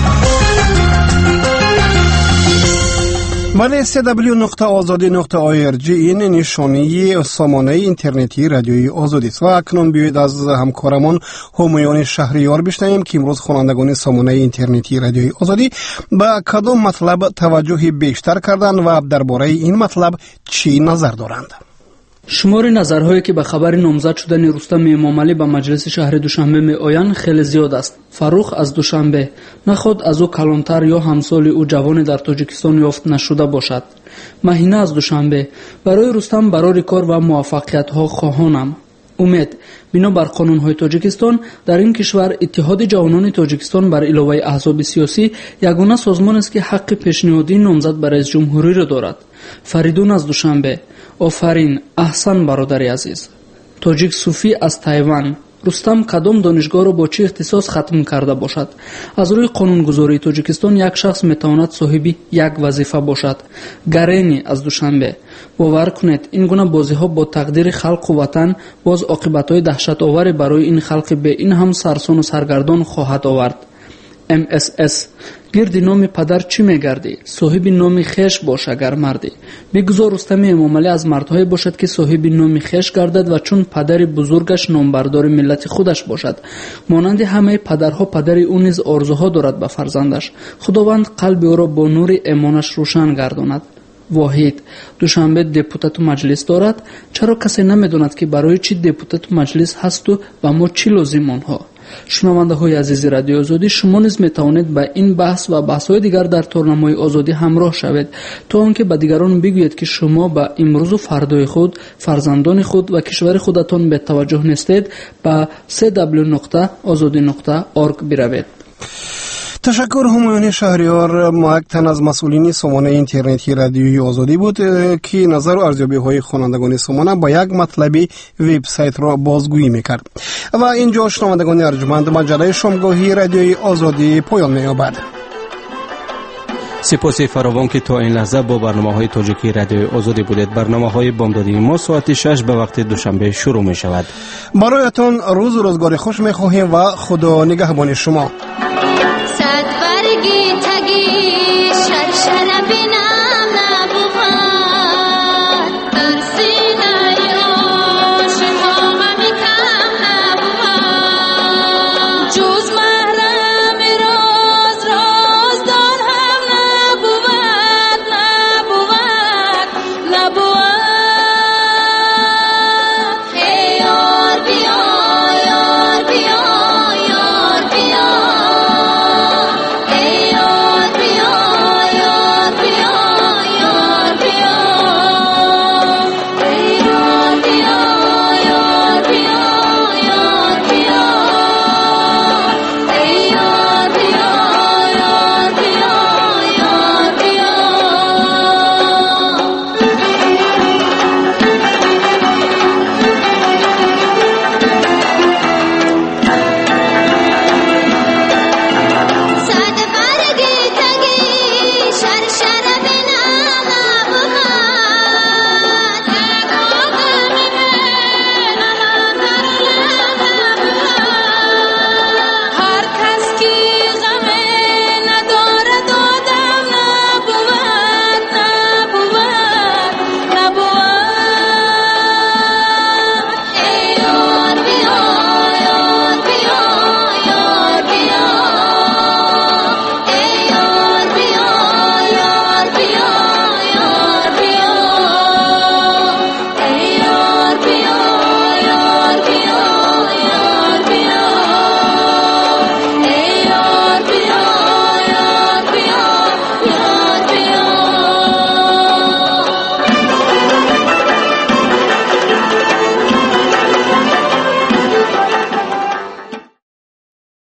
بله، سی دبلیو نقطه آزادی نقطه آی آر جی این نشانی سامانه اینترنتی رادیوی آزادی است. و اکنون بیایید از همکارمان همایون شهریار بشنویم که امروز خوانندگان سامانه اینترنتی رادیوی آزادی به کدام مطلب توجه بیشتر کردند و درباره این مطلب چی نظر دارند. شمار نظرهایی که به خبر نامزد شدن رستم امامعلی به مجلس شهر دوشنبه می آیند خیلی زیاد است. فروخ از دوشنبه نخود از او کلانتر یا همسال او جوانی در تاجیکستان یافت نشده باشد. مهینه از دوشنبه برای رستم برای کار و موفقیت ها خواهانم. امید بنا بر قانون های تاجیکستان در این کشور اتحاد جوانان تاجیکستان بر علاوه احزاب سیاسی یگانه سازمان است که حق پیشنهادی نامزد بر رئیس جمهوری را دارد. فریدون از دوشنبه: آفرین احسن برادری عزیز. تاجیک صوفی از تایوان: رستم کدام دانشگاه را با چه اختصاص ختم کرده باشد؟ از روی قانونگذاری تاجیکستان یک شخص میتواند صاحب یک وظیفه باشد. گرینی از دوشنبه: باور کنید این گونه بازی ها با تقدیر خلق و وطن باز عاقبت های دهشت آور برای این خلق به این هم سرسان و سرگردان خواهد آورد. ام اس اس: گرد نام پدر چی میگردی؟ صاحب نام خیش باش اگر مردی. بگذار رستم امامعلی از مردهای باشد که صاحب نام خیش گردد و چون پدر بزرگش نامبردار ملت خودش باشد. مانند همه پدرها پدر او نیز آرزوها دارد به فرزندش. خداوند قلب او را با نور ایمانش روشن گرداند. واحد: دوشنبه دپوتات مجلس دارد. چرا کسی نمیداند که برای چی دپوتات مجلس هست و و ما چی لازم آنها؟ شنونده های عزیز رادیو آزادی، شما نیز می توانید به این بحث و بحث های دیگر در تورنمای آزادی همراه شوید تا آنکه به دیگران بگویید که شما به امروز و فردای خود، فرزندان خود و کشور خودتان به توجه نیستید. به سی دبلیو نقطه آزادی نقطه اورگ بروید. تشکر. همایون شهریار یک تن از مسئولین سامانه اینترنتی رادیوی آزادی بود که نظر و ارزیابی های خوانندگان سامانه با یک مطلبی وبسایت را بازگویی میکرد. و اینجا شنوندگان ارجمند مجله شامگاهی رادیوی آزادی پایان می‌یابد. سپاس فراوان که تا این لحظه با برنامه‌های تاجیکی رادیو آزادی بودید. برنامه‌های بامدادی ما ساعت شش به وقت دوشنبه شروع می شود. برایتان روز و روزگار خوش می خواهیم و خدا نگهبان شما.